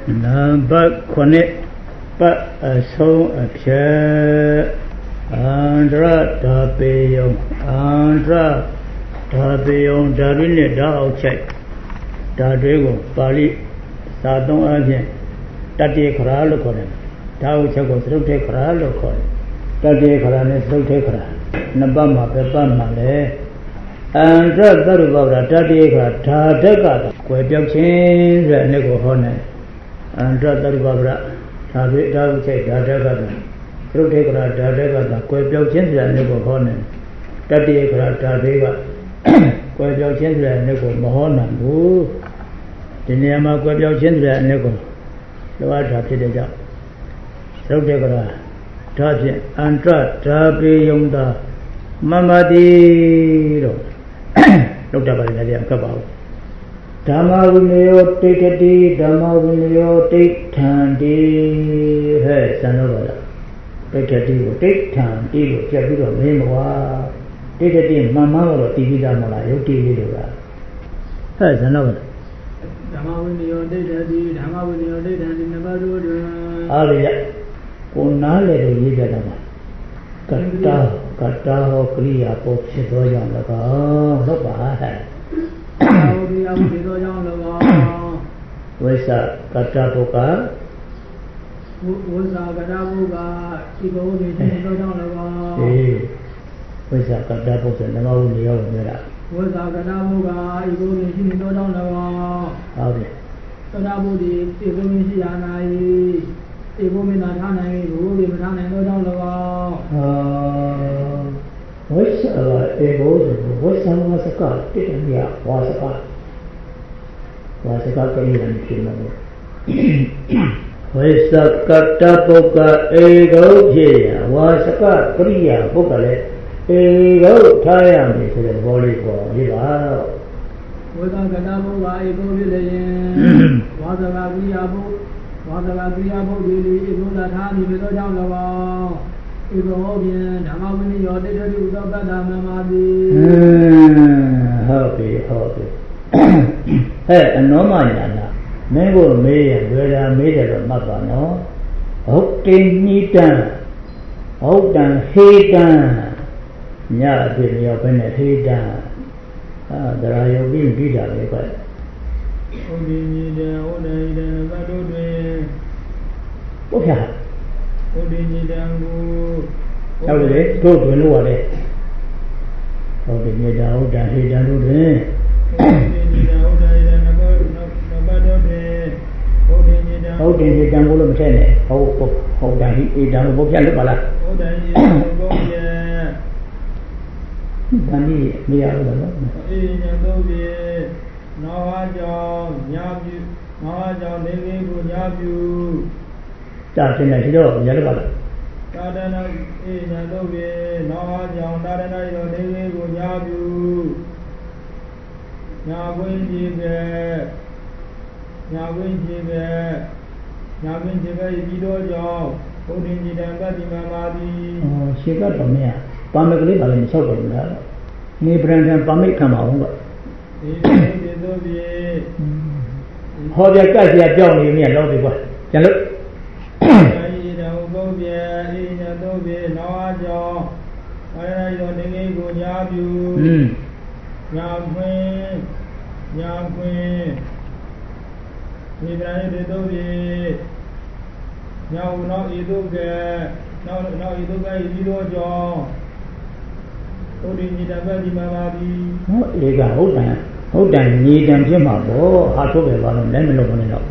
Number connect but a song a chair Andra Tapion Andra Tapion Davine Dao check Tadego Pali Sadon Agent Tati Kralo Koren Tao Chago Srote Kralo Koren Tati Krane Srote Kra Nabama Pepama Le Andra Darubara Tati Kra Tadeka Quapiachin Nego Hone Andra Darubara Tabi Dao check Tadeka Srote Kra Tadeka Quapiachin Nego Hone Tati Kra Tadeka Quapiachin Nego Mohona The name of Quapiachin Nego Lawata Pidja Srote Kra Taji Andra Tabi Yonda Mamadi Looked up at the Kabao Dama Vineo take a tea, Dama Vineo take Tandy, hey, Sanola. Take a tea, take Tandy, Jabudo, Memoir. Take a tea, Mamma or TV Damola, you TV. Hey, Sanola. Dama Vineo take a tea, Dama Vineo take and never do. Alia, Unale, Yidama. Kata Kriya Poxito Yanga, Loba. Where's that Katapoka? Where's that Katapoka? Where's that Katapoka? And now we know that. Where's that Katapoka? You go to see no down the wall. Okay. Kataputi, you go to see Anai, you go to Natana, you go to Natana, no down the wall. What's some was a car? Didn't ya? Was a car? Was a car? Where's the Katapoka? Ego Jaya was a car? Korea, Bokale. Ego Tayam is the volleyball. With a Katapoka, Ego Village. Was a Gabriabo, Ego Latani, Ego down the wall. Happy. Hey, and no man, Mango may and where I made it a mother, no? Hoping Nitan, Hoping Haydan, Nya, did you open a Haydan? There are your being beat up, but okay. How did it go to know what it? How did you doubt that he done it? How did you done all of the how did he done book and look at Danny, me out of the Starting at your Yellow. Tadana is a Lobe, Nawajan, Tadana, Yabu, Yawin Jibe, Gido Job, holding the Dambati Mamadi. Oh, she got from here. Pamela in Soto. Neighbor and Pamela come out. How do you guys have Johnny in here? Look. Hold on, need and Jim up. Oh, I told you about them. Let me look on it up.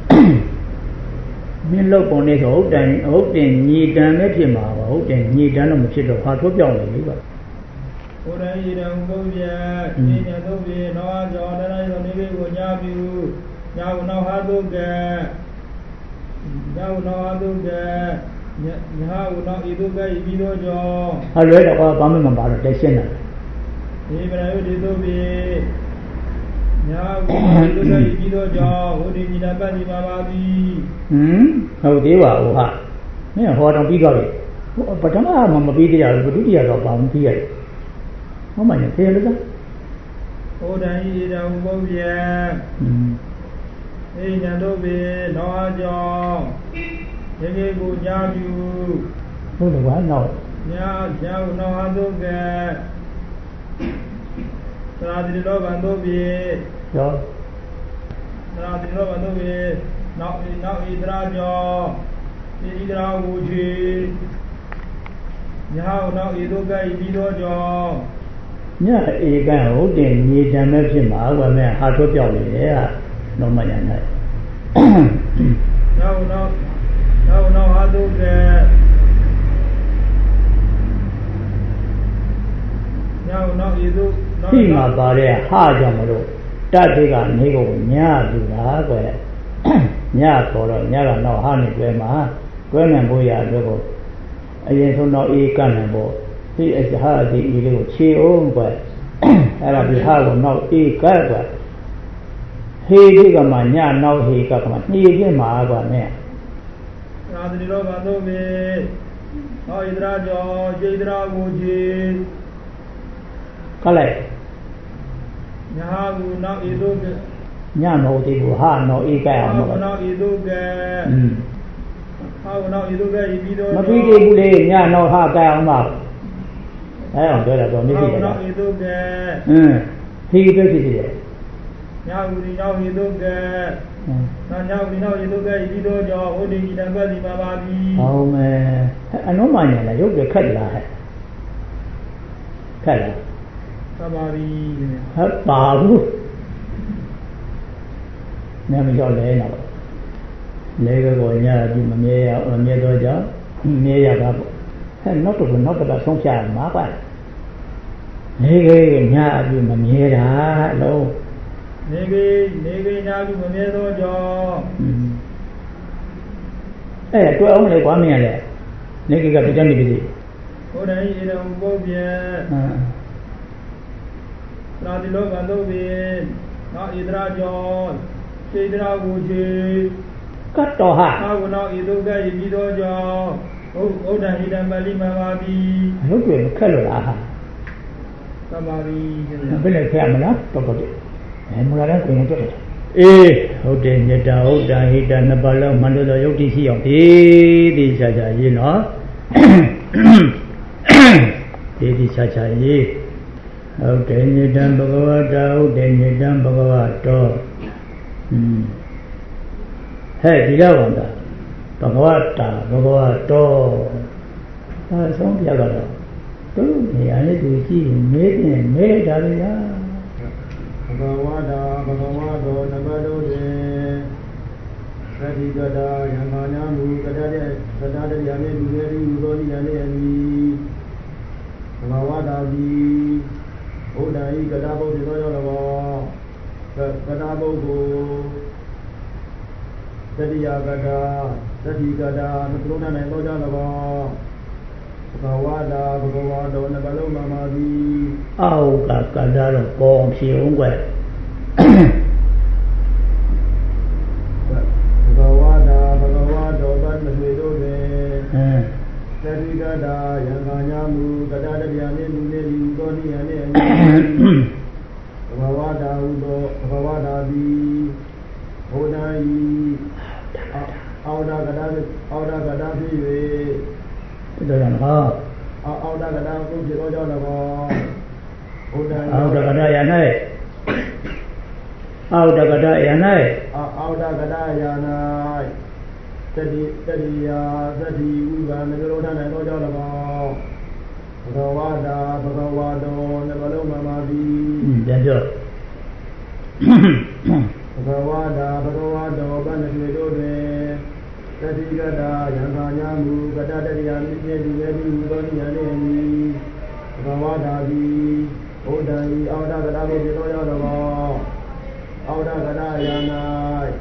Men look on it, hold and need and let him out. Hold and need and I'm a shit of hard to go. What I eat and go yet, need and go be no one, and I don't even go yab you. Now, how to get. Now, how to get. How not you do video job. I read about bombing about the sinner. Even I would do be. Now, you do video job. What did you have any mamma? How do you are? Yeah, what don't be got it. But I'm a video, but you are bound here. How many tell us? Oh, I eat a Ê nhà đô bì nó cho thế cái cụ nhà chú không được quá nổi nhà nó đô kè ra thì đó bạn đô bì rồi ra thì đó bạn đô bì nó ra cho đi ra cụ chi nhà nó đô cái đi đó cho nhá ý cái hậu tiền nhị trăm mấy phiên mà qua mẹ hai số biểu lệ à nó mà nhận này nó hai đô kè khi mà bà đây hai trăm mà rồi ta thì cả này có nhà gì đó cái nhà có rồi nhà là nó hai này cái mà cái này bây giờ rồi có ai số nó ý cái này bộ thì hai thì ý cái chi ôm cái hay là bị hai của nó ý cái hi thì cái mà nhà nó hi cái mà ni cái mà cái này ra thì đó bạn đâu về nó ra cho chơi ra cô chơi cái này nhà cô nó ido cái nhà nó thì của ha nó ý cái mà nó ido cái nó ido cái ido mà khi đi bu đi nhà nó ha cái mà đấy không tôi là tôi mới biết nó ido cái hi cái gì vậy nhà cô thì nó ido cái nhà cô thì nó ido cái ido cho ổn định đang cái gì mà bà đi không anh nói mà nhà là giúp được khách là hết bà luôn nhà mình cho lễ nào lễ cái gọi nhà gì mà nghe tôi chứ nghe giờ cả nó tụi nó cái sống chả má quá lễ cái nhà gì mà nghe đã đâu lễ cái nhà gì mà nghe tôi cho tôi ông này quá mẹ đấy lễ cái cái chân đi gì ở đây là một bộ bia ra thì lúc bạn đâu về nó ra cho chơi ra cô chơi cắt to hả nó cái gì đó cho ở đây đang bali mà đi lúc chuyện khơi rồi hả bây giờ theo mà nó tôi có em muốn ra quyền cho ê hậu tiền nhật đạo hậu đại hit đại nạp lao man do dấu đi si ông đi xa xa gì nó đi xa xa gì hậu tiền nhật đạo Bhagavata hậu tiền nhật đạo Bhagavato hey đi đâu vậy Bhagavato sống giờ rồi tôi thì anh ấy tụi chi mấy ra đi đó Bhagavata Nabado de Sadigada Yamana Kada Yame Dugeri Ugoli Yane Ami Bhagavata Di Odai Kada Bo de Toyolava Kada Bo Go Sadiya Kada Sadigada Nutrona Naitojalava Bhagavata Nabalo Mamadi cả ra rồi con siêu ông quẹt Bhagavata ban mình đôi về Sadigada Yanganyamu Kada Dadiane Nuneli Ugoni Yane Bhagavata Di Odai Auda Kada Pive tôi làm ho Auda Kada cũng chỉ có cho là có Auda Kada Yanai Auda Kada Yanai Tadi Uga Nagarota Nagoja Lava Bhagavata Nabalo Mamadi dạ được Bhagavata Banasvedo de Sadigada Yanganyamu Kada Dadiane Dugeri Ugoni Yane Bhagavata Di Odai Auda Kada Bo Yadava Auda Kada Yanai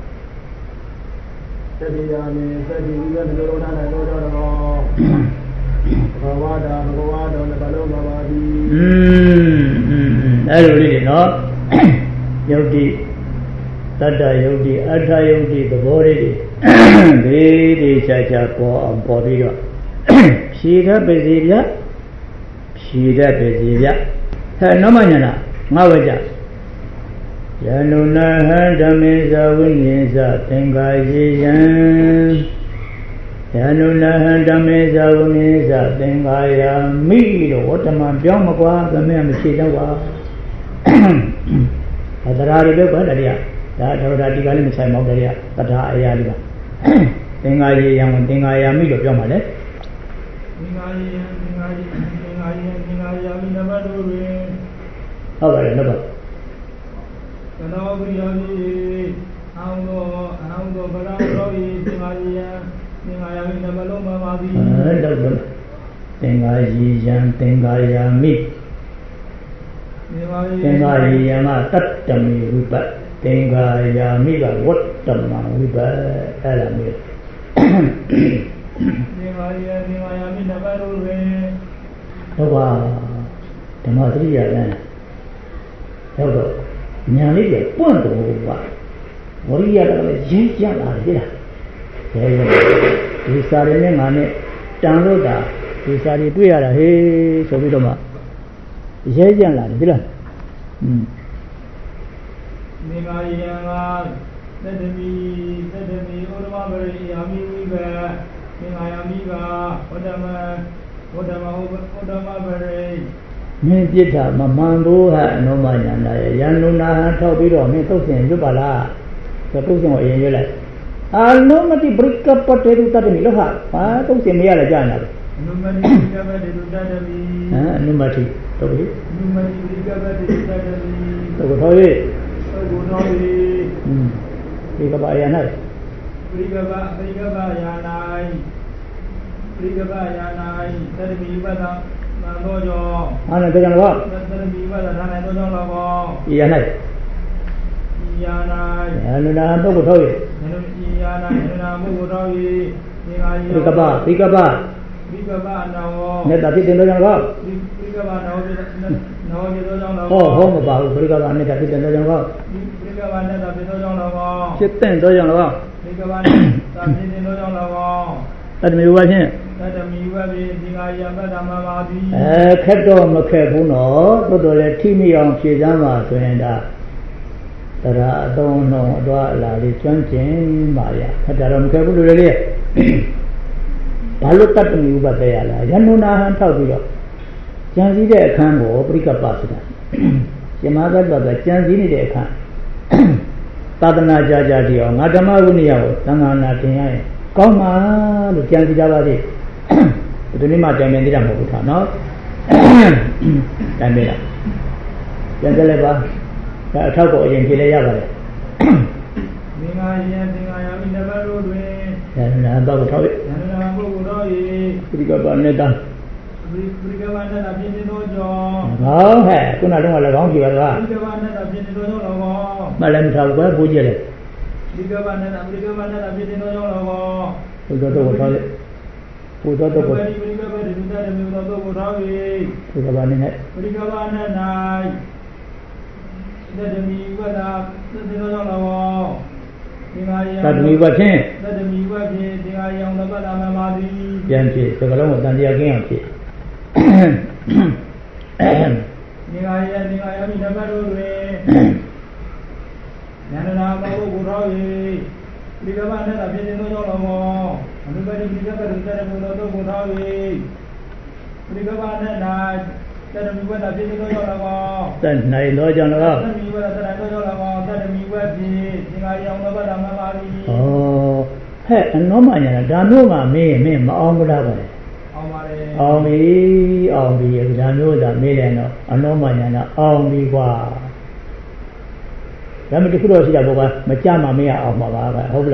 Sadiyane Uga Nagarota Nagoja Bhagavata Nabalo Mamadi အဲ့လိုလေးတွေနော်ယုတ်တိတတ္တယုတ်တိအတ္တယုတ်တိသဘောလေးတွေဒီချာချာပေါ်အောင်ပေါ်ပြီးတော့ဖြေတတ်ပါစေဗျဟဲ့နောက်မှညာလားငါဝဲကြ Yanuna handamisa winisa tengayiyan Yanuna handamisa winisa tengayami Whatama Byamakwa Gamamichidawa Adarari Badaria that already got in the same of the area Tata Ayaliba Tengayiyan Tengayami Yamale How about it? Tengayiyan Tengayami Tengayama Tatami Vipa Tengayami Watama Vipa Alami Wow, Tamasriya Hello, Nani, Punto, Moria, Jinjala, he started in on it, download that, he started to hear a hey, so we don't know. Jinjala, let me, Nijita, Mamando, no man, and Yanuna, Tobido, Mitosin, Jubala, the Tusin or Yellow. I'll no mati brick up potato to Miloha, to see me a jana. Numati, Toby. Ana tekan apa? Iya naik. Anu dah apa kau tahu? Tiga apa? Ni tadi tendo jangan kau. Oh, apa? Tiga apa? Ni tadi tendo jangan kau. Kita tendo jangan kau. Tadi minggu apa sih? Kado makebu no, todo le timi yang siapa suenda. Tera dono doa lari cuancing maya. Kado makebu dulu le. Balut tak minggu apa ya lah. Jangan nahan tahu juga. Jangan sih deh kan go beri kapas dah. Siapa kata jangan sini deh kan. Tadana jaja dia. Ngadama guni ya. Tangan nantinya. Kau mah lu jangan dijawab deh. Itu ni macam yang tidak mau kita, no? Dan bela. Yang terlepas, tahu kau yang kita ya boleh. Dan nampak kau tahu. Berikan banyak dah. Oh, heh, kau nak dengar lagu orang kita lah. Malam tahu kau puji le. Betul tu kau tahu. Putra tu pun. Putra bani naik. Tak demi buat sih. Jangan sih. Sekarang orang dia yang sih. Dan naik lo jangan lo. Oh, heh, namanya dah nama me mau muda boleh. Aumi, dah nama me leno. Namanya na aumi gua. Kami tu kudo siapa bukan macam me ya aumi apa, hobla.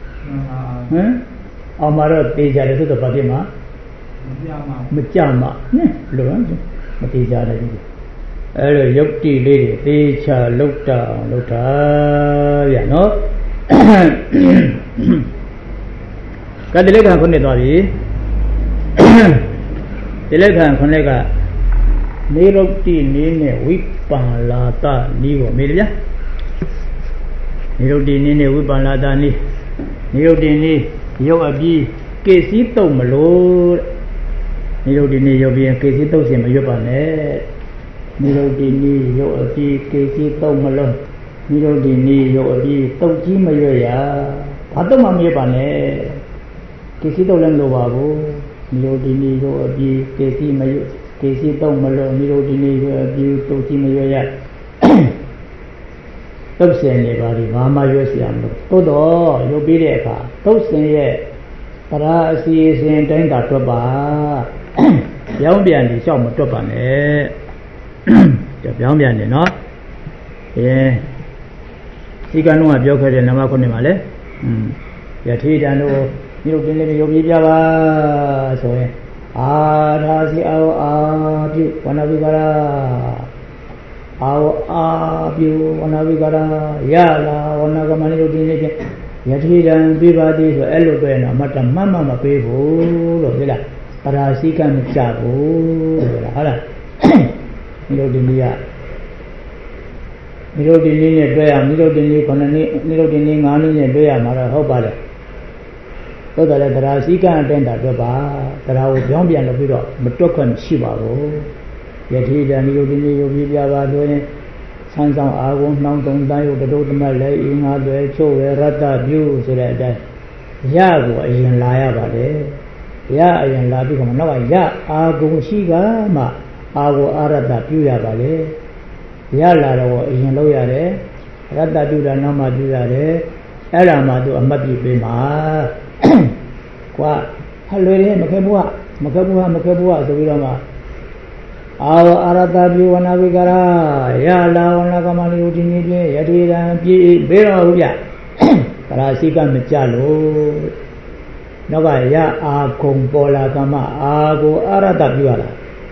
Amara teja itu tu pasti mah. Macam ni, luan tu. Mati jalan juga. Yukti le, teja lukta, ya no. Kata lekang kau ni tu abi. Lekang kau ni ka. Ni yukti ni wipang lata ni go, mila ya. Ni yukti ni wipang lata ni. Ni yukti ni. Yêu abi kesi tàu mà lô, nhiều đi nhiều biển kesi tàu xem mà yêu bạn nè, nhiều đi nhiều abi kesi tàu mà lô, နိရောဓိနိရောအပြီးတုတ်ကြီးမရွရဘာတော့မှမရပါနဲ့ကိစ္စတော့လည်းမလိုပါဘူးနိရောဓိနိရောအပြီးကိစ္စမရွကိစ္စတော့မလို့နိရောဓိနိရောအပြီးတုတ်ကြီးမရွရတုတ်စင်နေပါလိဘာမှရွစီရမလို့သို့တော့ရုပ်ပြီးတဲ့အခါတုတ်စင်ရဲ့တရားအစီအစဉ်တိုင်းသာတွက်ပါပြောင်းပြန်ပြီးရှောက်မတွက်ပါနဲ့ပြောင်းပြန်နေနော်ဒီကံလုံးကပြောခဲ့တဲ့နံပါတ်9မှာလေယထေတံတို့ဒီလိုတင်းလေးရုပ်ပြပြပါဆိုရင်အာထာစီအောအာပြုဝဏဝိကရာအာပြုဝဏဝိကရာရလာဝဏကမဏိတို့တင်းလေးဖြင့်ယထေတံပြပါသေးဆိုအဲ့လိုတွေ့ရင်တော့အမတမှတ်မှမပေးဘူးလို့ဟုတ်လားပရာစီကမကြဘူးဆိုတာဟုတ်လားဒီလိုတင်းလေးကနိရောဓိနည်းနဲ့တွေ့ရနိရောဓိနည်း9နှစ်နိရောဓိနည်း9နှစ်နဲ့တွေ့ရမှာတော့ဟုတ်ပါတယ်သို့တော်လည်းတရားစည်းကမ်းအတိုင်းသာတွေ့ပါတရားကိုကြောင်းပြန်လုပ်ပြီးတော့မတွက်ခွင့်ရှိပါဘူးယတိတံနိရောဓိနည်းရုပ်ပြပြပါလို့ရင်ဆန်းဆောင်အာကုံနှောင်းတုံတန်းရုပ်တတို့တမတ်လည်းအင်းငါတွေချို့ဝဲရတ္တပြုဆိုတဲ့အတိုင်းရကိုအရင်လာရပါတယ်ရအရင်လာပြီးခါမှနောက်ကရအာကုံရှိကမှအာကိုအာရတ္တပြုရပါလေရလာတော့အရင်လုပ်ရတယ်ရတ္တပြုတာနောက်မှပြုရတယ်အဲ့ဒါမှသူအမှတ်ပြုပေးမှာကွာဟလွေတယ်မခဲဘူးမခဲဘူးဆိုပြီးတော့မှအာဝအာရတ္တပြုဝနာဝိကရာရလာဝနာကမဏိယတိနိဖြင့်ယတိရံပြေးဘေးတော်ဘူးဗျကရာစိကမကြလို့နောက်ကရအာကုံပေါ်လာကမအာကိုအာရတ္တပြုရတာ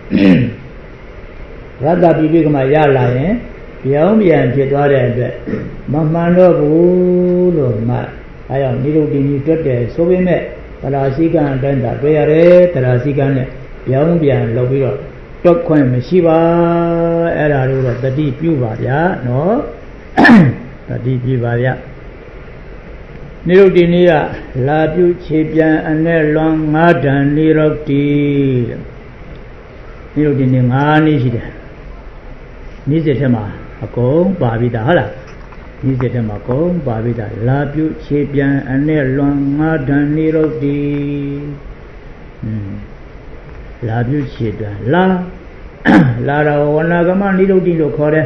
ရတ္တပိပိကမရလာရင်ပြောင်းပြန်ဖြစ်သွားတဲ့အတွက်မမှန်တော့ဘူးလို့မှအဲကြောင့်နိရုဒ္ဓိနီတွတ်တယ်ဆိုပေမဲ့တရားစည်းကံအတိုင်းသာတွေ့ရတယ်တရားစည်းကံနဲ့ပြောင်းပြန်လုပ်ပြီးတော့တွတ်ခွင့်မရှိပါအဲ့ဒါတို့တော့တတိပြုပါဗျာနော်တတိပြုပါဗျာနိရုဒ္ဓိနီကလာပြုခြေပြန်အနဲ့လွန်9ဓာန်နိရုဒ္ဓိနိရုဒ္ဓိနီ9နည်းရှိတယ်နိစ္စထဲမှာအကုန်ပါပြီးသားဟုတ်လားနိစ္စထဲမှာအကုန်ပါပြီးသားလာပြုခြေပြန်အနဲ့လွန်9ဓာန်နိရုဒ္ဓိလာပြုခြေပြန်လာတော်ဝဏကမနိရုဒ္ဓိလို့ခေါ်တယ်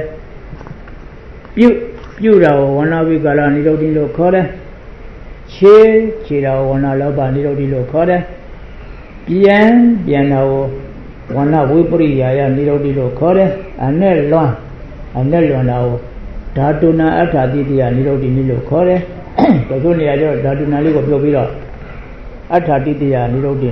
ပြုတော်ဝဏဝိကရနိရုဒ္ဓိလို့ခေါ်တယ်ခြေတော်ဝဏလောဘနိရုဒ္ဓိလို့ခေါ်တယ်ပြန်တော်ဝဏဝိပရိယာယနိရောဓိလို့ခေါ်တယ်အနဲ့လွန်တာကိုဓာတုနာအဋ္ဌာတိတယနိရောဓိလို့ခေါ်တယ်တချို့နေရာကျတော့ဓာတုနာလေးကိုပြုတ်ပြီးတော့အဋ္ဌာတိတယနိရောဓိ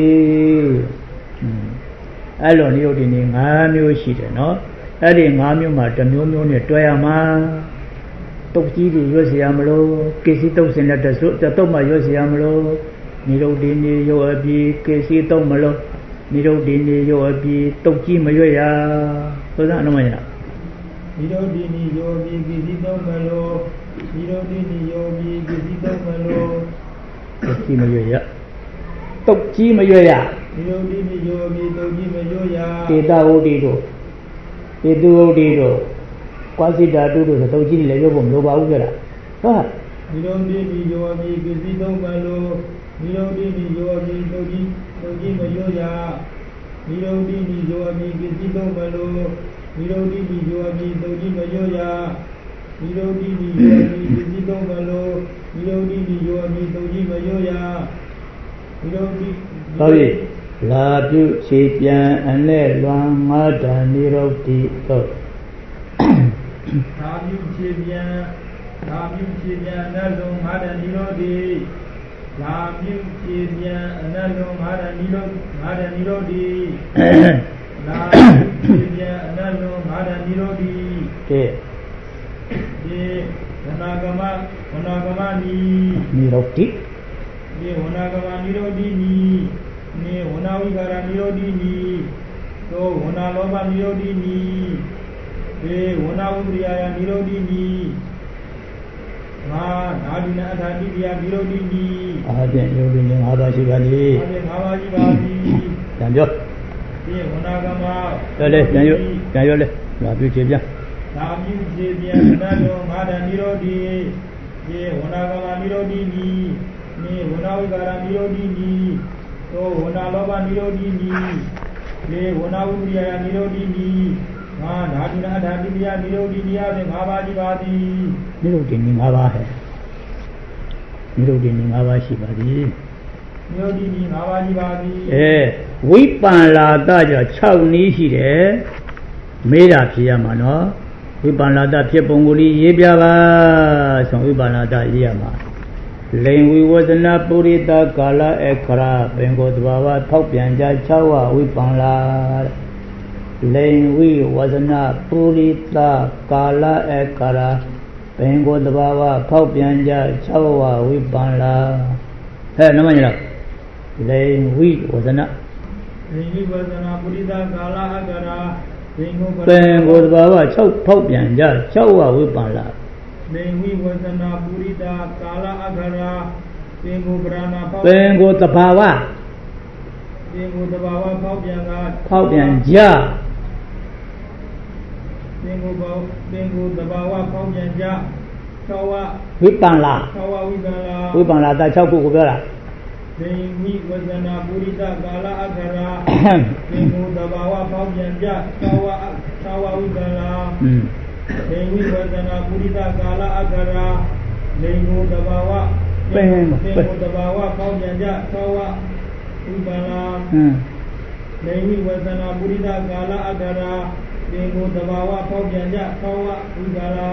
အဲ့လိုနိရောဓိ9မျိုးရှိတယ်နော်အဲ့ဒီ9မျိုးမှာတစ်မျိုးမျိုးနဲ့တွဲရမှာတုတ်ကြီးတွေရွတ်เสียမလို့ကိစ္စတုတ်စင်တဲ့တုတ်မှရွတ်เสียမလို့နိရောဓိနေရောအပြီးကိစ္စတုတ်မလို့နိရောဓိနိယောအပြီးတုတ်ကြီးမရွရသောသာအနမယနိရောဓိနိယောအပြီးကိစီတုတ်မလို့နိရောဓိနိယောအပြီးကိစီတုတ်မလို့တုတ်ကြီးမရွရနိရောဓိနိယောအပြီးတုတ်ကြီးမရွရတေတဝုဒ္ဓိတို့တေတုဝုဒ္ဓိတို့ကွာစိတာတုတို့ဆိုတုတ်ကြီးလည်းရွတ်ဖို့မလိုပါဘူးကြလားဟုတ်နိရောဓိနိယောအပြီးကိစီတုတ်မလို့နိရောဓိနိယောအပြီးတုတ်ကြီးမရွရနိရောဓိနိယောအပြီးကိစီတုတ်မလို့နိရောဓိနိယောအပြီးတုတ်ကြီးမရွရနိရောဓိနိယောအပြီးကိစီတုတ်မလို့နိရောဓိနိယောအပြီးတုတ်ကြီးမရွရနိရောဓိဟုတ်ပြီလာပြုခြေပြန်အနဲ့လွန်9ဓာန်နိရောဓိတော့လာပြုခြေပြန်အနဲ့လွန်9ဓာန်နိရောဓိလာပြုခြေပြန်အနတ်လုံး9ဓာန်နိရောဓိလာပြုခြေပြန်အနတ်လုံး9ဓာန်နိရောဓိဒီဝနာကမနိရောဓိဒီဝနာကမနိရောဓိနိဝနာဝိကာရနိရောဓိနိသောဝနာလောဘနိရောဓိနိဒီဝနာဝိပရိယာယနိရောဓိနိငါဓာတုနာအထာတိတရားနိရောဓိနိအားဖြင့်နိရောဓိနိ5ပါးရှိပါလေအားဖြင့်5ပါးရှိပါသည်ပြန်ပြောဒီဝနာကမလဲပြန်ရွတ်လဲလာပြုခြေပြန် Nami Jibia Nado Mada Nirodi, Ye Honagala Nirodini, Ni Honagara Nirodini, So Honalova Nirodini, Ye Honauria Nirodini, Nadina Dadinia Nirodinia, the Mabadi Badi. Nirodini Mavahe. Nirodini Mavashibadi. Nirodini Mabadi Badi. Wipan Lada Chow Nishi, Meda Piamano, Wipan Lada Piaponguli, Yebiava, some Wipan Lada Yama. Lane was an Apurita Kala Ekra, Bengo Baba, Topianja Chawa, Wipan Lada. Lane we was an Apurita Kala Ekara, Bengo Baba, Topianja Chawa, Wipan Lada. Hey, no man. Lane we was an Apurita Kala Ekara. Bengo Baba, Chow Topianja, Chawa, Wipan Lada. Bengi wasana Purita Kala Agara Bengo Brana Bengo Tapawa Bengo Tabawa Paupianga Paupianja Bengo Tabawa Paupianja Kawa Wipan Lada Wipan Lada Chow Kukubela Bengi wasana Purita Kala Agara Bengo Tabawa Paupianja Kawa Wipan Lada Dewi Wazana Purita Kala Agara Lengu Dabawa Kau Janja Kawa Ubala Dewi Wazana Purita Kala Agara Lengu Dabawa Kau Janja Kawa Ubala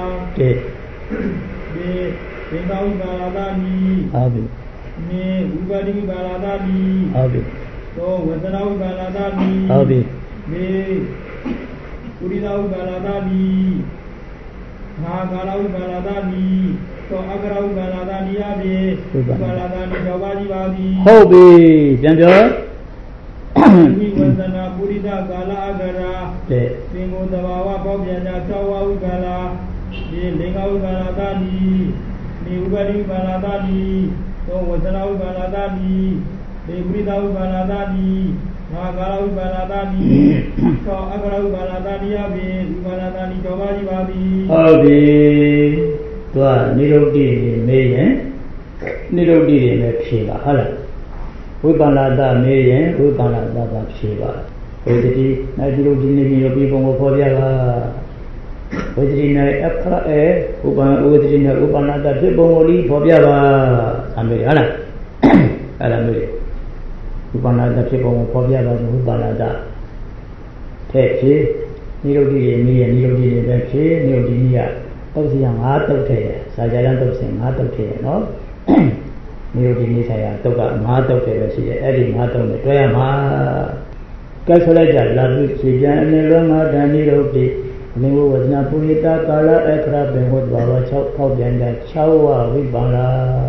Benga Ubala Dani Ne Ubali Ubala Dani So Wazana Ubala Dani Ne Purita Ubala Dani Nagalau Baladani, so Agarau Baladani Abe, Baladani Jawadi Badi, Hobi, Janjo, we was an Apurita Gala Agara, Bingo Dawa Bobiana Tawa Ugala, Lingau Baladani, Nubadi Baladani, so was an Au Baladani, the Bridau Baladani, Nagalau Baladani, so Agarau Baladani Abe, Baladani Jawadi Badi. Hobi, Tua, Nirodi, Mayen, Nirodi, Shiva, Hala. Wipanada, Mayen, Wipanada, Shiva. With the Nirodi, your people will call Yava. With the Epra, Udina, Upanada, people will leave for Yava. América. Alamiri. Upanada, people will call Yava, Upanada. Take it. Nirodi, Nirodi, Nirodia, Ozian Art of Tay, Sajalan of Sing Art of Tay, no? Nirodi Nisaya, Toga, Mat of Tay, Eddie Mat of the Toyama Casolaja, Labu, Sijan, Niroma, Danirodi, Nimu was Napurita, Kala, Ekra, Benwood, Baba, Chow, Janda, Chawa, Wibala.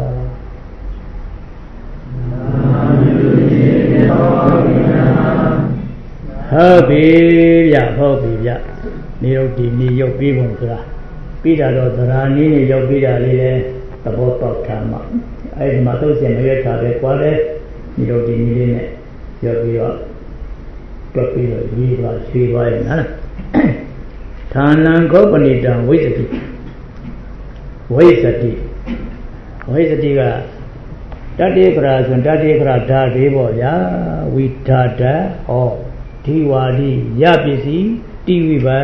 Hobi, Nirodi, New people. Peter or Rani, your Peter, the boat of Tama. I am Matos and Mayata, the Quade, Nirodi, your viewer. Topilo, Viva, Shiva, and Tanan company down with it. Where's the digger? Daddy grass and Daddy grass, Daddy boy, we tata, or Tiwadi, Yapisi, Tiwiba.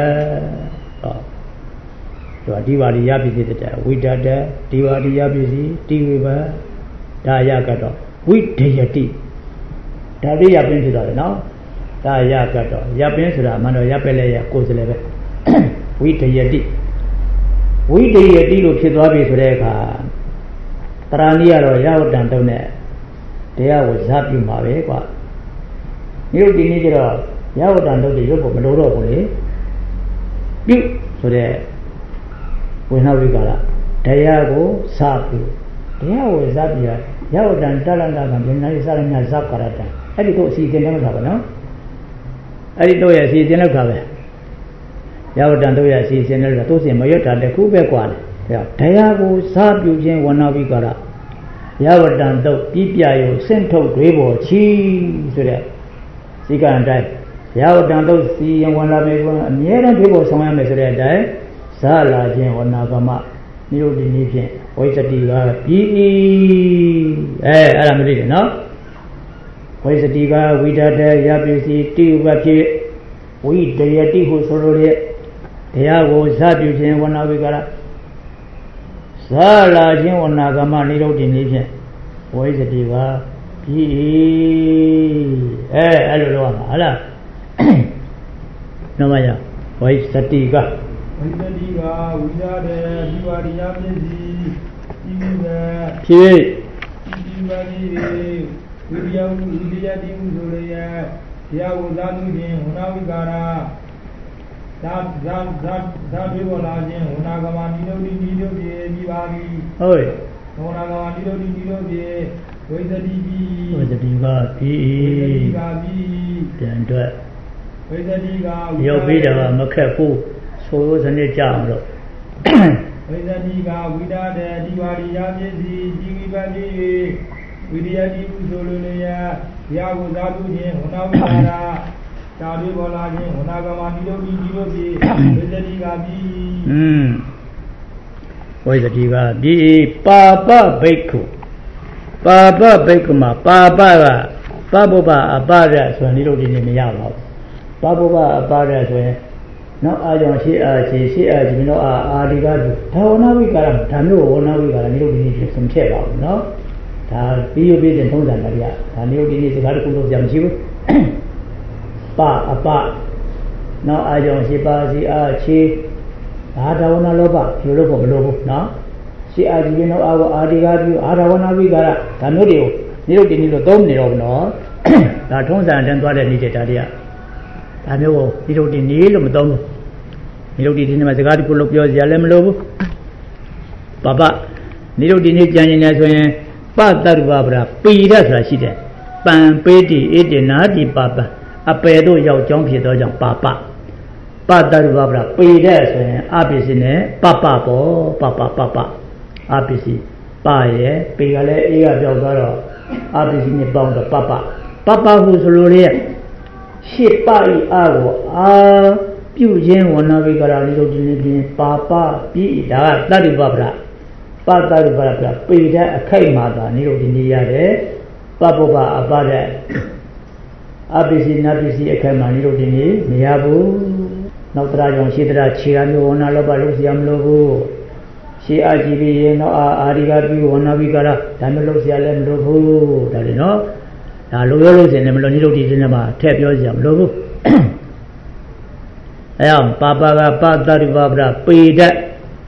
So Diwali Yapisi, we dada, Diwali Yapisi, Tiwiba, Dayakato, we Tayati. Daddy Yapin to that now. Dayakato, Yapin to that, Mano Yapele, Kosele. We Tayati. We Tayati look at Wabi Sureka. Tarania or Yautan Tone. There was happy Maveka. You didn't get off. Yautan to the Yopo Medoro. You so there. We have Vigala. Tayago, Sapu. Tayago is up here. Yautan Talanga and Naisarana Zakarata. I didn't see the Navajo, no? I didn't see the Navajo. Yautan to see Senator Tosi Mayota, the Kubequan. Tayago, Sapu, one of Vigala. Yautan to Pipiayo, Central Grebo, cheese to that. Sika and die. Yautan to see one of them, near people somewhere, Mr. Die. Sala Jin Wanagama, Nirudinifian, Waisatiga, P.E. Aramidi, no? Waisatiga, Vidada, Yapisi, Tiwapi, we the Yeti who solo it. There was Sabusin Wanavigara. Sala Jin Wanagama, Nirudinifian, Waisatiga, P.E. Allah. No, Maya, Waisatiga. Waisatiga, Vidada, Diwaria, You'll be the careful, so wasn't it jam? Waisatiga, Vidada, Diwaria, Jigi, Vidya Solunia, Yaguzabu, Hunavara, Tadi Bolani, Hunagama, Nidobi, Waisatiga, Waisatiga, be Papa Baku. Papa Bakuma, Papa, Papa, Abada, so little in the Yama. Papa, Abada, no, I don't see as you know, Adigadu. How now we got a Tanu, now we got a little bit some chair out, no? Be obedient to Maria, and you did the article of Yamshiv. Pa, no, I don't see Bazi, Chi, Adawana Loba, you look of Lobo, no? See, as you know, our Adigadu, Adawana we got a Tanudio, you didn't know, no? That tones and what I needed idea. I know, you don't need them, you didn't have the article of your Yalem Lobo. Papa, you didn't need as Patar Babra, Pira Rashida, Pan Peti, Edinati Papa, a pedo yao junkie dojang Papa. Patar Babra, Pira, Abisine, Papa, Abisi, Paye, Pigale, Ea Jogaro, Abisine bound of Papa who's Luria. She Pai Ago, Pujan, one of the Papa, P. Daddy Babra. Patar Babra, Pida, a Kaimada, Nilo Dinia, Papa Abada, Abisi, Nabisi, a Kaimanilo Dini, Miabu, Notrajon, Sidra, Chiano, Naloba, Luciam Lobo, She Ajibi, no Arigadu, Onavigara, Tamilosialem Lobo, that you know, Loyos and Melonilo di Cinema, Tapiosiam Lobo. Papa, Patar Babra, Pida.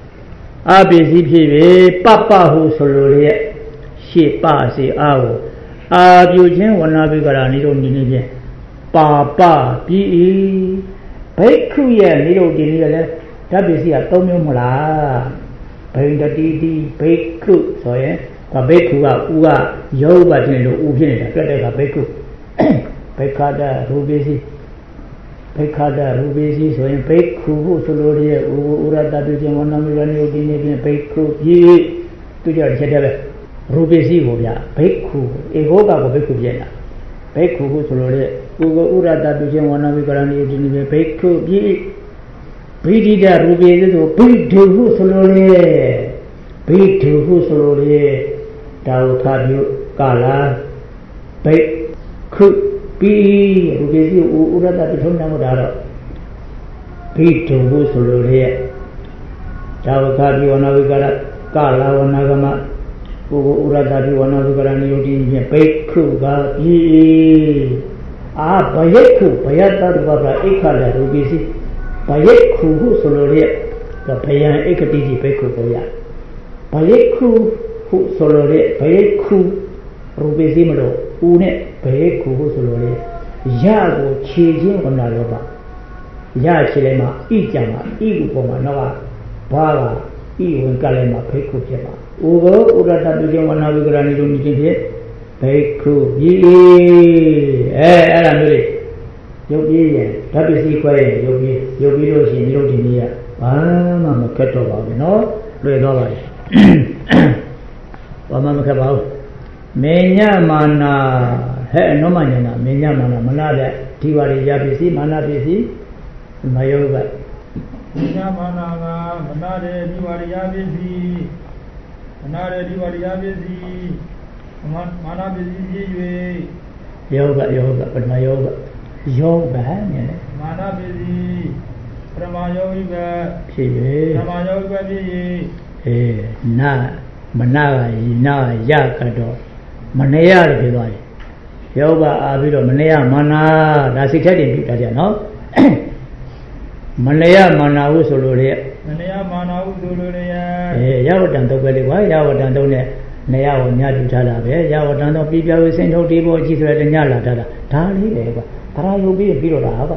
Abisi Papa who soloria, she passi out. Abusing one of the Garani, Papa, P.E. Bakuya, little dinner, Tabisi, a Tomula, Payda Baku, so Babekua, Ua, Yoba, Ugin, a Beku, Pekada, Rubisi. Pekada, Rubisi, so in Peku, Soloria, Urata, one of the Peku, ye to your Chedebe, Rubisi, Peku, Egoga, Beku Jena, Peku, Soloria, Urata, one of the Garani, Peku, ye Pidida, Rubisi, Pitu, Soloria, Pitu, Soloria, Tau Tabu, Kala, Peku. P. Rubisi Urata Tonamodara Pitu Suluria Tawakadi Wanavigara Kala Wanagama Urata Wanavigara Peku Yi Payeku Payata Baba Ekala Rubisi Payeku Suluria the Payan Ekatiji Peku Paya Payeku Suluria Payeku Rubisimolo Une Peku Soloria Yago Chijin on Naloba Yachilema, Ijama, Igupoma Nova, Bala, Iwan Kalema, Peku Jema. Ugo, Urata Bujam, one of the Granny Unity, Peku, Alamuri, Yogi, Tabisi Quay, Yogi, Yogi, Mama Keto, no, Redola. Mama Kabao. Menya mana, no manana, Menya mana, Manada, Tiwari Yabisi, Manabisi, Mayoga. Ninya Managa, Manade, Diwaria busy, Manade, Diwaria busy, Mana busy, yoga, but my yoga, Mana busy, Pramayoga, Pramayoga, Managa, Yakado, Manea, yoga, Abido, Manea, Mana, that's it, no? Manaya Manaus Uluria. Manaya Manaus Uluria. Yawatan to Belly, Yawatan to Nea Nyatala, Yawatan people who send out people, Jesus and Yala, Tali, Tarayu be a Pilorava.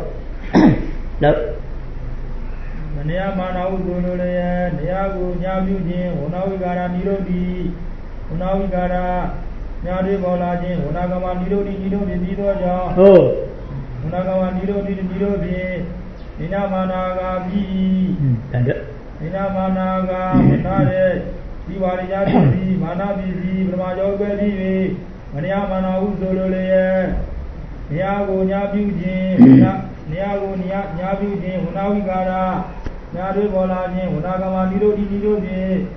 Manaya Manaus Uluria, Neagu, Yabu, Unawigara, Nirodi, Unawigara, Yadi Bolaji, Unagama, Nirodi, oh, Unagama, Nirodi, Nina Managa B. Nina Managa, Manade, Diwaria, Mana busy, Bramajo Belly, Mania Mana Uzolole, Niago Nyabuji, Niago Nyabuji, Unawigara, Nadu Bolaji, Unagama Nirodi,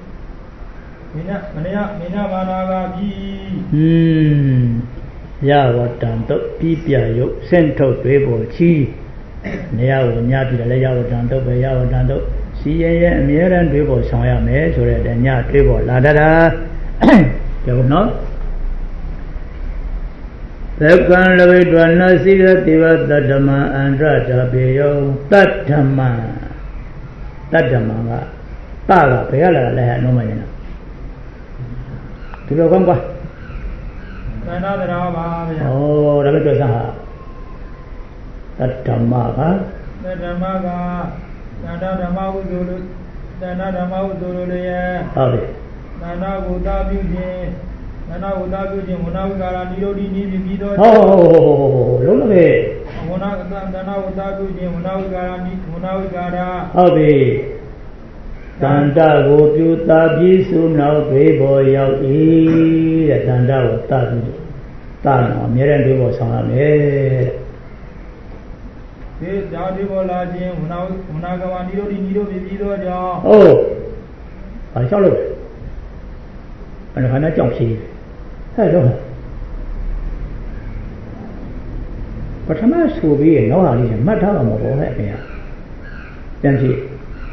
Mania Managa B. Yawatan to Pipia, you sent out Rebo Chi. Nea will not be the layout and over Yawando. See a mere and river Soya May, so that the Nya River Ladada. You know? The kind of it was not see that they were Dadama and Raja Beyo, Dadama. Taga, Payala, they had no money. To the Conga. Oh, the little Saha. Tamaga, Nana Damago, Nana Wodabu, Nana Wodabu, Monagara, Niro, oh, look at it. Nana Wodabu, Monagara, Hobby. Tanda go to Tabisu now, Greyboy out here, Tanda was Tabi. Tana, Miran was on a oh, I saw it. And I had jump see. Hello. But some of us will be no idea, matter of more happy. Then see.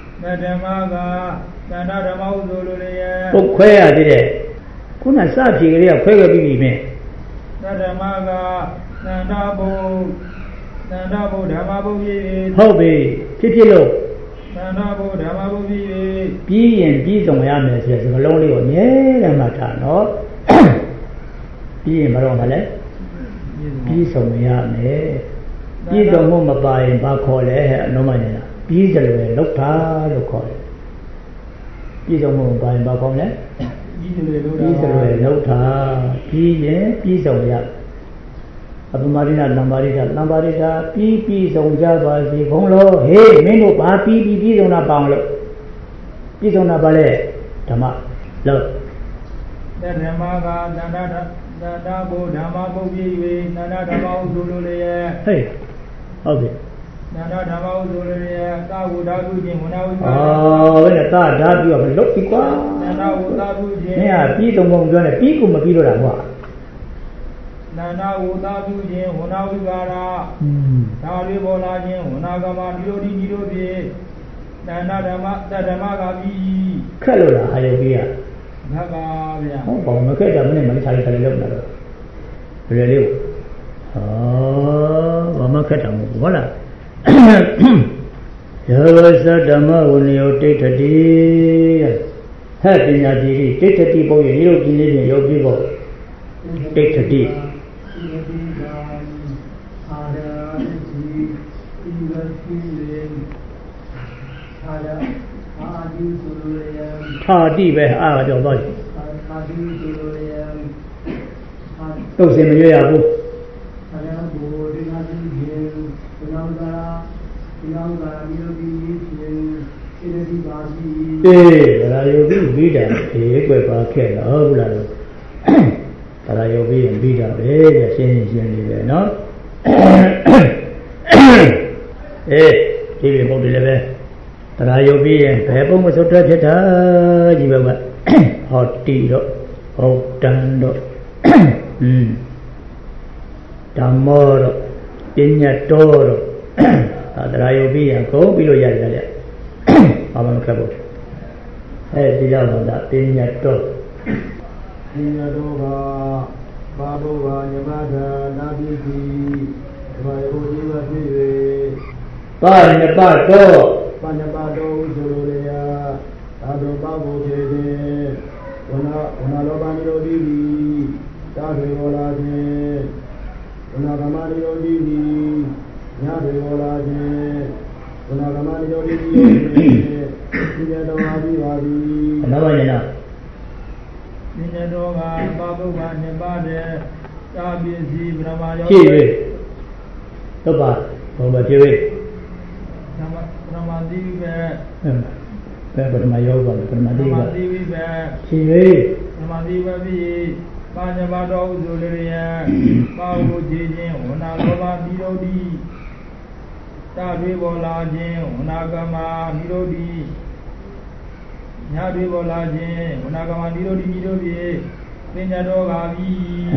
Oh, where did it? Couldn't I start here? Where will be me? Nadamaga, Nandabo. Hobby, Titilo. Be and be some yamas as a lonely one, yeah, matter, no? Be in Maromale. Be some yame. Be the moment by Bacole, no money. Be the way, look hard, look call it. Be the moment by Bacole. Be the way, look hard. Be some yam. Marina, Lambarita, P. Zonja, Bonglo, hey, Meno, P. on a banglo. P. on a ballet, Tama, love. Then Ramaga, Nana, Dama, Nana, Dama, Zulu, hey, okay. Nana, Dama, Zulu, Tawu, oh, when a thought you have looked equal. Nana, yeah, P. on Mongana, P. Kumapiro. Nana Udabu, Unavigara, Nari Bolajin, Unagama, Niro, Nana Damaga, Kalula, Hallelujah. Nagavia. Oh, Makeda, my child, really. Oh, Maketa, voila. There was a Dama when you take a deal. Happy Nadi, take a deal, you don't need your people. Take a deal. Hardy, where are your body? Don't say me, Abu. Rayobi, Vida, a quick, Rayobi and Vida, eh, no? Eh, give him 11. တရားယုတ်ပြီးရင်ဘယ်ပုံမစွတ်ထွက်ဖြစ်တာကြီးပဲကဟောတိတော့ဟုတ်တန်တော့ဓမ္မောတော့ပညာတော်တော့တရားယုတ်ပြီးရင်ကုန်ပြီးလို့ရတယ်လေဘာမှမခက်ဘူးဒီလောက်တော့ပညာတော်ပညာတော်ကဘာဘုရားညမသာနာပိတိဘာယောဒီဝတိဝေပါဏပတော်ပါဏပတော်ဥဆိုလိုလေယာသာတော်ပါဘုခေတေဝနာလောဘနိရောဓိတိသာတွေဟောလာခြင်းဝနာကမနိရောဓိတိညတွေဟောလာခြင်းဝနာကမနိရောဓိတိဒီရတော်ပါပြီပါပြီနောက်ပါရင်တော့ဒီရတော်ကပါဘုရားညပါတဲ့သာပစ္စည်းဗြဟ္မာယောရှိပြီတော့ပါဘုံမဖြစ်ပြီပရမတိဝိပဲဘယ်ပရမယောပါလဲပရမတိဝိပဲရှိပြီပရမတိဝိပြီပါညမတော်ဥဆိုလေရပါဟုကြည်ခြင်းဝနာလောဘနိရောဓိတာတွေပေါ်လာခြင်းဝနာကမနိရောဓိညတွေပေါ်လာခြင်းဝနာကမနိရောဓိနိရောဓိပညာတော်ပါပြီ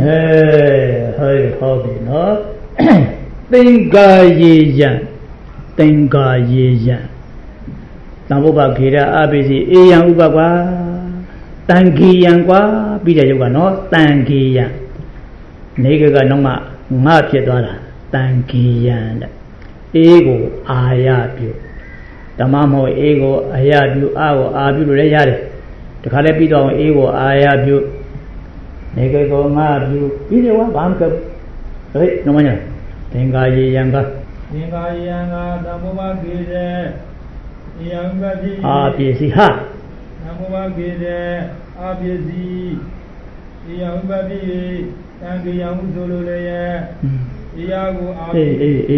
ဟုတ်ပြီနော်သင်္ကာယေယံသင်္ကာယေယံသံဘုပခေရအပိစီအေယံဥပကွာတန်ခေယံကွာပြီးတဲ့ရုပ်ကနော်တန်ခေယံနေကကတော့မှငါဖြစ်သွားတာတန်ခေယံတဲ့အေးကိုအာရပြုဓမ္မမဟုတ်အေးကိုအာရပြုအာကိုအာပြုလို့လည်းရတယ်တခါလဲပြီးတော့အေးကိုအာရပြုနေကကောငါပြုပြီးတယ်ဝါဘာမှမကဘူးဟဲ့နော်မညာသင်္ကာယေယံကသင်္ကာယေယံကသံဘောမကေတဲ့ယံကတိအာပိစီဟာသံဘောမကေတဲ့အာပိစီယံကတိတံကေယံဟုဆိုလိုလေရဲ့ဒီယာကိုအာပိအေး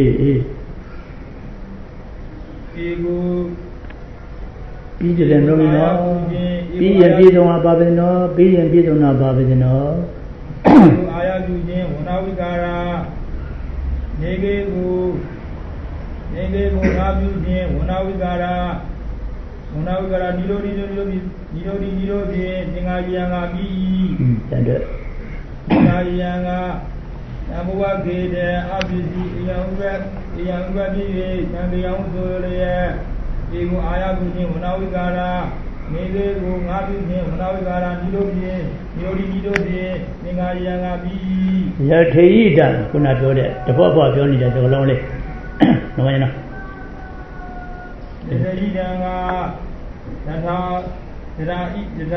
ဒီကိုပြီးတယ်နော်ပြီးရင်ပြည်ဆုံးတာပါပဲနော်ပြီးရင်ပြည်ဆုံးတာပါပဲနော်အာရပြုခြင်းဝနာဝိကာရာနေကေကိုငါပြုခြင်းဝနာဝိကာရာနိရောဓိသင်္ဃာယံကပြီးတန်တဲ့သင်္ဃာယံကသံဘဝကေတဲ့အပိစီယံဥပပိသံဃယံဆိုလျက်ဒီကိုအာရပြုခြင်းဝနာဝိကာရာနေကေကိုငါပြုခြင်းဝနာဝိကာရာနိရောဓိသင်္ဃာယံကပြီးယထေယိတံခုနပြောတဲ့တပွားပွားပြောနေတဲ့စကားလုံးလေးနော်မင်းနော်ယထေယိတံကသထာဘုဣဒံဟု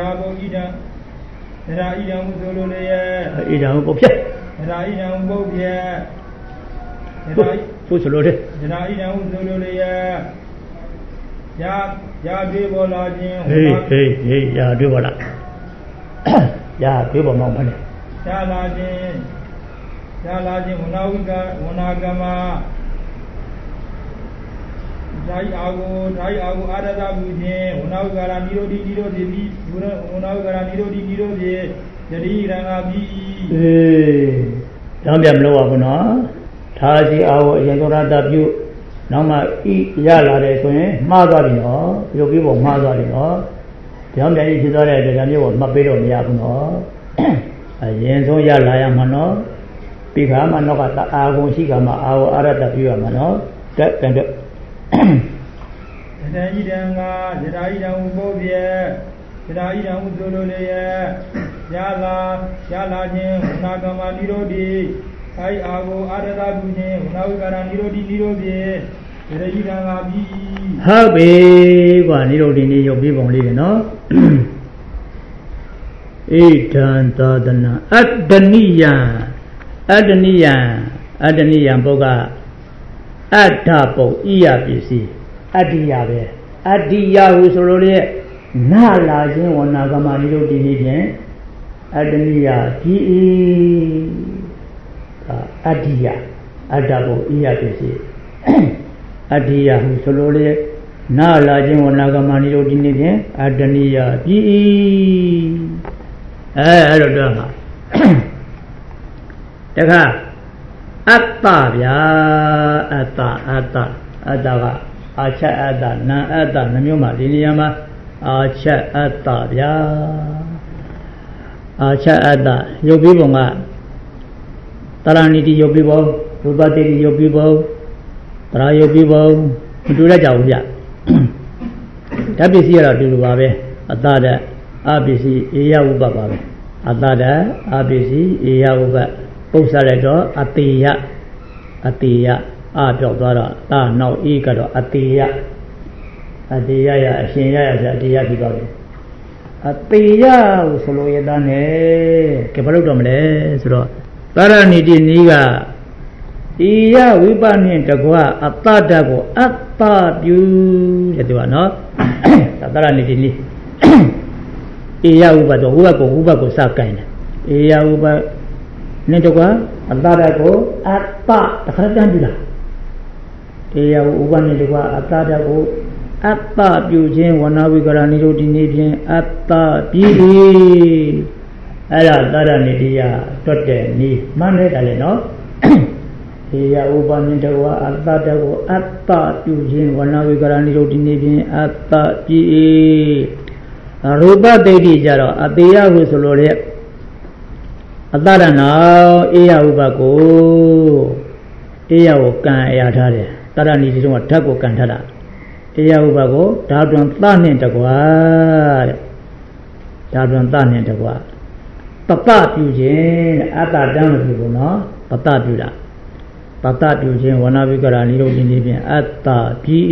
ဆိုလိုလေဣဒံဟုပုတ်ဖြတ်ဣဒံဟုပုတ်ဖြတ်ဆိုဆိုလိုတယ်ဣဒံဟုဆိုလိုလေရာတွေးပေါ်လာခြင်းဟေးရာတွေးပေါ်လာရာတွေးပေါ်မောင်းမလဲရာလာခြင်းဝနာကမဓာယအာကိုအာရတပြုခြင်းဝနာဝကာရနိရောဓိပြီးဝနာဝကာရနိရောဓိယတိရံငါပြီးကြောင်းပြမလို့ပါဘူးနော်သာစီအာကိုအရင်သောရတပြုနောက်မှရလာတယ်ဆိုရင်မှားသွားပြီနော်ပြုတ်ပြီးပေါ်မှားသွားတယ်နော်ကြောင်းပြန်ဖြစ်သွားတဲ့အတွက်ဒါမျိုးကိုမှတ်ပေးတော့မရဘူးနော်အရင်ဆုံးရလာရမှာနော်ပြီးခါမှတော့ကအာကုန်ရှိခါမှအာကိုအာရတပြုရမှာနော်ကန်တဲ့တဏှိတံကဇရာဣဒံဥပုပ္ပြေဇရာဣဒံဥဆိုလိုလေရလာခြင်းဝနာကမနိရောဓိအာကိုအာရတပြုခြင်းဝနာဝိကာရနိရောဓိဇရာဣဒံကပြီးဟုတ်ပြီကွာနိရောဓိနေရုပ်ပြီးပုံလေးတယ်နော်ဣဒံသာသနာအတ္တနိယံပုဂ္ဂအတ္ထပုဣယပစ္စည်းအတ္တိယပဲအတ္တိယဟုဆိုလို့လေနာလာခြင်းဝနာကမနိရောဓိဖြင့်အတ္တနိယဒီအတ္တိယအတ္တပုဣယပစ္စည်းအတ္တိယဟုဆိုလို့လေနာလာခြင်းဝနာကမနိရောဓိဖြင့်အတ္တနိယဒီအဲ့တော့တော့မှာတခါအတ္တဗျာအတ္တကအာချက်အတ္တနာအတ္တနှမျိုးမှာဒီနေရာမှာအာချက်အတ္တဗျာအာချက်အတ္တရုပ်ပြီးပုံကတရဏိတိရုပ်ပြီးပုံရူပတိတိရုပ်ပြီးပုံတရာရုပ်ပြီးပုံမတူတတ်ကြဘူးဗျဓာတ်ပစ္စည်းကတော့တူတူပါပဲအတ္တတဲ့အပစ္စည်းအေယဥပပါပဲအတ္တတဲ့အပစ္စည်းအေယဥပပု္ပ္ပလိုက်တော့အတေယအပြောက်သွားတော့တာနောက်ဤကတော့အတေယအရှင်ရဆိုအတေယပြီးသွားတယ်အတေယကိုဆိုလိုရတဲ့နဲ့ကဘာလို့တော့မလဲဆိုတော့သရဏိတိနီးကဤယဝိပနိတကွာအတ္တဓာတ်ကိုအတ္တပြုတဲ့သူကနော်သရဏိတိနီးဤယဥပတော့ဥပကိုစကိုင်းတယ်ဤယဥပနဲ့တကွာအတ္တဓာတ်ကိုအတ္တတခါတန်းပြုလားဧယဥပနိတကွာအတ္တဓာတ်ကိုအတ္တပြုခြင်းဝဏဝိကရဏိရုဒ္ဓိနေဖြင့်အတ္တပြီးပြီအဲ့ဒါသရဏိတိယတွတ်တဲ့နီးမှန်းနေတာလေနော်ဧယဥပနိတကွာအတ္တဓာတ်ကိုအတ္တပြုခြင်းဝဏဝိကရဏိရုဒ္ဓိနေဖြင့်အတ္တပြီးရူပတိဋ္ဌိကြတော့အတေယဟုဆိုလို့လေအတ္တရနောဧယဥပကိုဧယကိုကံအရာထားတယ်တရဏီဒီတော့ဓာတ်ကိုကံထားတာဧယဥပကိုဓာတွန်သနှင့်တကွာတဲ့ဓာတွန်သနှင့်တကွာပပပြုခြင်းတဲ့အတ္တတမ်းလို့ပြောလို့နော်ပပပြုတာပပပြုခြင်းဝဏဝိကရဏိရုဒ္ဓိနေဖြင့်အတ္တပြီး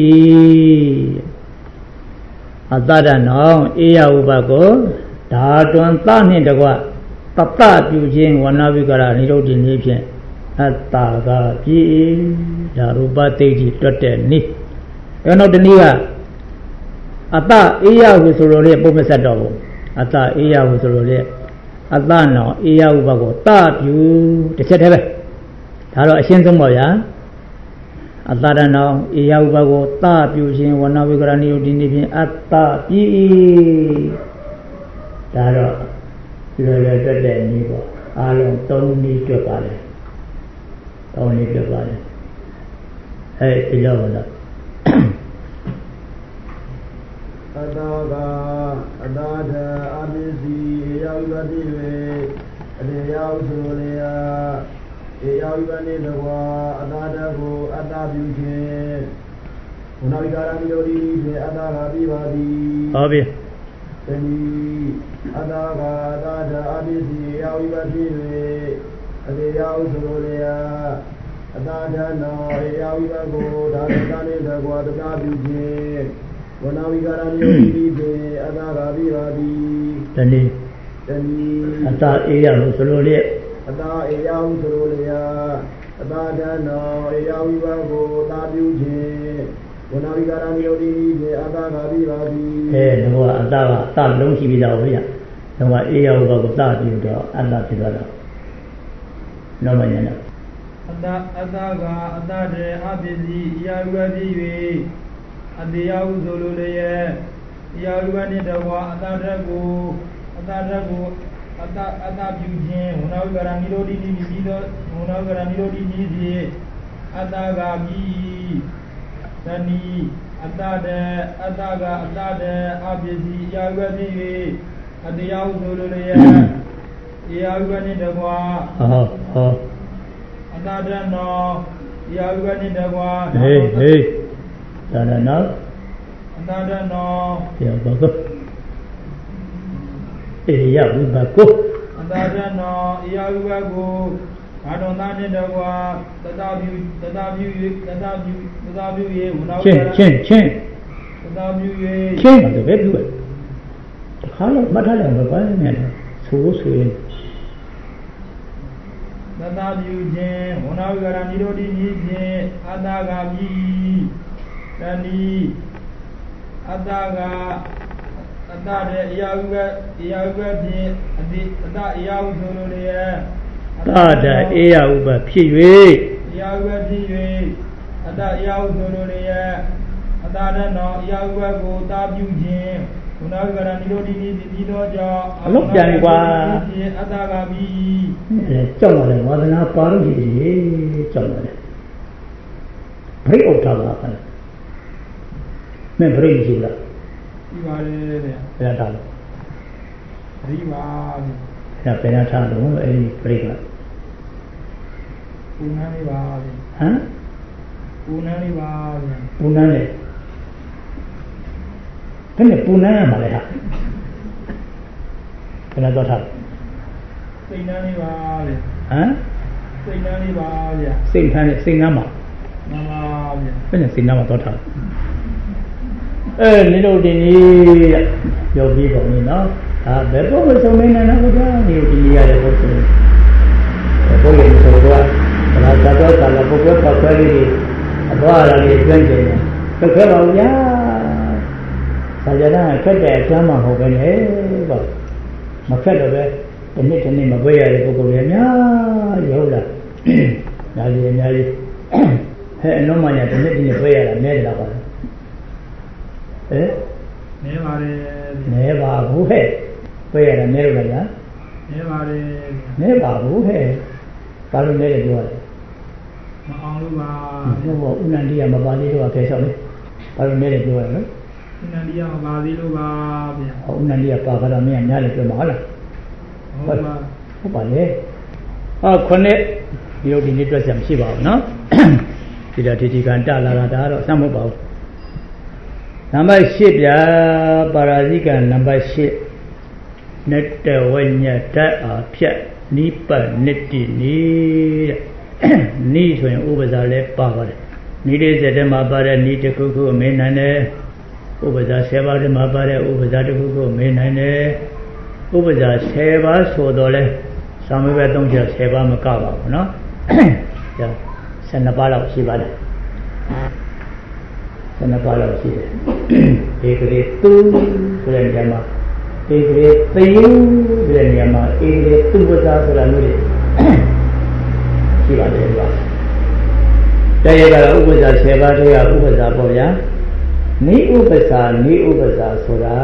အတ္တရနောဧယဥပကိုဓာတွန်သနှင့်တကွာပပပြုခြင်းဝဏဝိကရဏိရုဒ္ဓိနေဖြင့်အတ္တကပြီးဒါရူပတိဋ္ဌိတွတ်တဲ့နိအဲ့နောက်တနည်းကအတ္တအေယဟုဆိုလို့လေပုံမဆက်တော့ဘူးအတ္တအေယဟုဆိုလို့လေအတ္တနောအေယဥပကိုတပြုတစ်ချက်တည်းပဲဒါတော့အရှင်းဆုံးပါဗျာအတ္တရနောအေယဥပကိုတပြုခြင်းဝဏဝိကရဏိယုတ်ဒီနေဖြင့်အတ္တပြီးဒါတော့လွယ်လွယ်တွတ်တဲ့နည်းပေါ့အားလုံး၃နည်းတွတ်ပါလေ၃နည်းတွတ်ပါလေဒီလိုပါလားအတ္တကအတ္တအပစ္စည်းရောက်ရသည်၍အနေရောက်ဆိုလျာဧရောက်ရနေတကွာအတ္တကိုအတ္တပြုခြင်းဘုနာဝိကာရမိတို့ဒီဖြင့်အတ္တကပြီးပါသည်ဟုတ်ပြီတနည်းအတ္တကအတ္တအပစ္စည်းရောက်ရသည်၍အနေရောက်ဆိုလျာအတ္တနောဧရောက်ရကိုဒါရတနေတကွာတတပြုခြင်းဝဏဝိကာရမျိုးဒီဖြင့်အတ္တကပြီးပါသည်တနည်းအတ္တအေယဟုဆိုလို့လေအတ္တအေယဟုဆိုလို့လေအတ္တနောဧရောက်ရကိုတာပြုခြင်းဝဏဝိကာရမျိုးဒီဖြင့်အတ္တကပြီးပါသည်တော့အတ္တကတလုံးရှိပြီးသားဗျာတော့အေယဟုကိုတာပြုတော့အတ္တဖြစ်သွားတော့နောက်မှညနေအတ္တကအတ္တတဲ့အပစ္စည်းအရာဝတိ၍အတေယဟုဆိုလိုလျက်အရာဝတိတဝါအတ္တကိုအတ္တပြုခြင်းဝဏဝိကရဏိရောဓိနိပြီးတော့ဝဏဝိကရဏိရောဓိနိဖြင့်အတ္တကပြီးတဏီအတ္တကအတ္တကအပစ္စည်းအရာဝတိ၍အတေယဟုဆိုလိုလျက်အရာဝတိတဝါဟုတ်အတ္တနောယာဝိပနိတကွာဟေးဒါရနောအတ္တနောယောဘကောအေယဝိဘကောအတ္တနောယာဝိဘကိုဘာတော်သားနှင့်တကွာတတပြု၍ဝဏဝိကရချင်းတတပြု၍တတပြုပဲပြုတခါတော့မှတ်ထားလိုက်ပါဘာလဲဆိုရင်သတ္တပြုခြင်းဝဏဝိကရဏိရောဓိနိဖြင့်အတ္တကပြီးတဏီအတ္တကအတ္တတဲ့အရာဝိကဖြင့်အတ္တအရာဟုဆိုလိုလျက်အတ္တအေယဥပဖြစ်၍အရာဝိကဖြစ်၍အတ္တအရာဟုဆိုလိုလျက်အတ္တနောအရာဝိကကိုတာပြုခြင်းဝဏဝိကရဏိရောဓိနိပြီးတော့ကြောင့်အလုံးပြန်ကွာအတ္တကပြီးကြောက်ရတယ်ဝါဒနာပါလို့ရှိတယ်ကြောက်ရတယ်ဘိတ်ဥထာပါခါမင်းပြိမရှိလားဒီပါလေတဲ့ဘယ်ထားလဲဒီပါဗျာအဲ့ဘယ်ထားလို့အဲ့ဒီပြိကပူနန်းလေးပါဗျာဟမ်ပူနန်းလေးပါဗျာပူနန်းလေဘယ်နဲ့ပူနန်းရမှာလဲဟာဘယ်နဲ့တော့ထားစိတ်နှမ်းလေးပါဗျာဟမ်စိတ်နှမ်းလေးပါဗျာစိတ်ထမ်းနဲ့စိတ်နှမ်းမှာမှန်ပါဗျာဘယ်နဲ့စိတ်နှမ်းမှာတော့ထားနင်တို့ဒီနေ့ပြောပြီးတော့နေနော်ဒါဘယ်ပုဂ္ဂိုလ်ဆုံးနေနဲ့ဘုရားဒီဒီရတဲ့ပုဂ္ဂိုလ်ဘုရားဆိုတော့ဘာသာတော်ကလည်းပုဂ္ဂိုလ်ပတ်ခွဲလေးအသွားအလာလေးကျွမ်းကျင်တယ်ခက်ခဲပါဗျာဆရာကခက်တဲ့အကျမ်းမှမဟုတ်ပဲလေပေါ့မခက်တော့ပဲဒီနေ့မပွဲရတဲ့ပုဂ္ဂိုလ်တွေအများကြီးဟုတ်လားဒါကြီးအများကြီးဟဲ့အလုံးမညာဒီနေ့ပွဲရတာမဲတယ်လားပါနေပါတယ်နေပါဘူးဟဲ့ပွဲရတာမဲလို့လားညာနေပါတယ်နေပါဘူးဟဲ့ဘာလို့လဲပြောရတယ်မအောင်လို့ပါဘုရားဥနန္ဒီယမပါလေးတော့ဖယ်လျှောက်လေဘာလို့လဲပြောရလဲဥနန္ဒီယမပါသေးလို့ပါဗျာဥနန္ဒီယပါကတော့မင်းညားလည်းပြောမှာဟုတ်လားဟုတ်ပါဟုတ်ပါလေခုနှစ်ဒီလိုဒီနေ့တွေ့ဆက်မရှိပါဘူးနော်ဒီတော့ဒီကံတလာတာဒါတော့စမ်းမဟုတ်ပါဘူးနံပါတ်8ဗျာပါရာဇိကနံပါတ်8နတ္တဝိညတ္တအာဖြတ်နိပ္ပနတ္တိနိတဲ့နိဆိုရင်ဥပဇာလည်းပါပါတယ်နိလေးစက်တည်းမှာပါတဲ့နိတစ်ခုခုမေးနိုင်တယ်ဥပဇာ10ပါးတည်းမှာပါတဲ့ဥပဇာတစ်ခုခုမေးနိုင်တယ်ဥပဇာ10ပါးဆိုတော့လဲသာမေဘ3ချက်10ပါးမကပါဘူးเนาะဒါ12ပါးလောက်ရှိပါတယ်12ပါးလောက်ရှိတယ်ဧကရေသူဆိုတဲ့နေရာမှာဧကရေသေယဆိုတဲ့နေရာမှာဧကရေသူဝတ္တဆိုတာမျိုးတွေရှိပါတယ်ကွာတရားကတော့ဥပဇာ10ပါးတည်းကဥပဇာပေါ့ဗျာနိဥပဇာဆိုတာ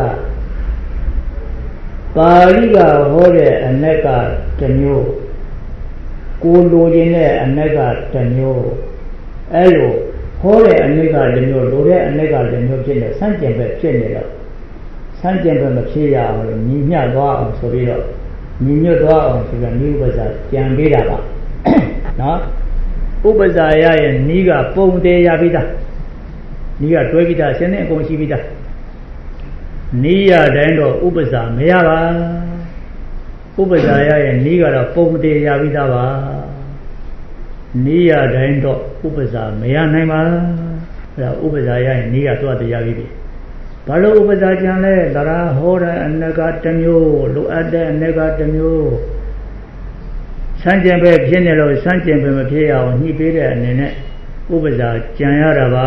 ပါဠိကဟောတဲ့အ내ကတစ်မျိုးကိုလိုချင်တဲ့အ내ကတစ်မျိုးအဲ့လိုဟောတဲ့အ내ကတစ်မျိုးလိုတဲ့အ내ကတစ်မျိုးဖြစ်နေဆန့်ကျင်ဘက်ဖြစ်နေတော့ဆန့်ကျင်ဘက်မဖြစ်ရအောင်လို့ညီမျှသွားအောင်ဆိုပြီးတော့ညီညွတ်သွားအောင်ဆိုပြီးနိဥပဇာကြံပေးတာပါနော်ဥပဇာရရဲ့နီးကပုံသေးရပြီးသားနီးကတွဲပြီးသားဆင်းနေအကုန်ရှိပြီးသားနီးရတိုင်းတော့ဥပဇာမရပါဥပဇာရရဲ့နီးကတော့ပုံသေးရပြီးသားပါနီးရတိုင်းတော့ဥပဇာမရနိုင်ပါအဲ့ဒါဥပဇာရရဲ့နီးကသွားတရားပြီးပြီဘာလို့ဥပဇာကြံလဲတရားဟောတဲ့အ내ကတစ်မျိုးလိုအပ်တဲ့အ내ကတစ်မျိုးစံကျင်ပဲဖြစ်နေလို့စံကျင်ပဲမဖြစ်ရအောင်ညှိပေးတဲ့အနေနဲ့ဥပဇာကြံရတာပါ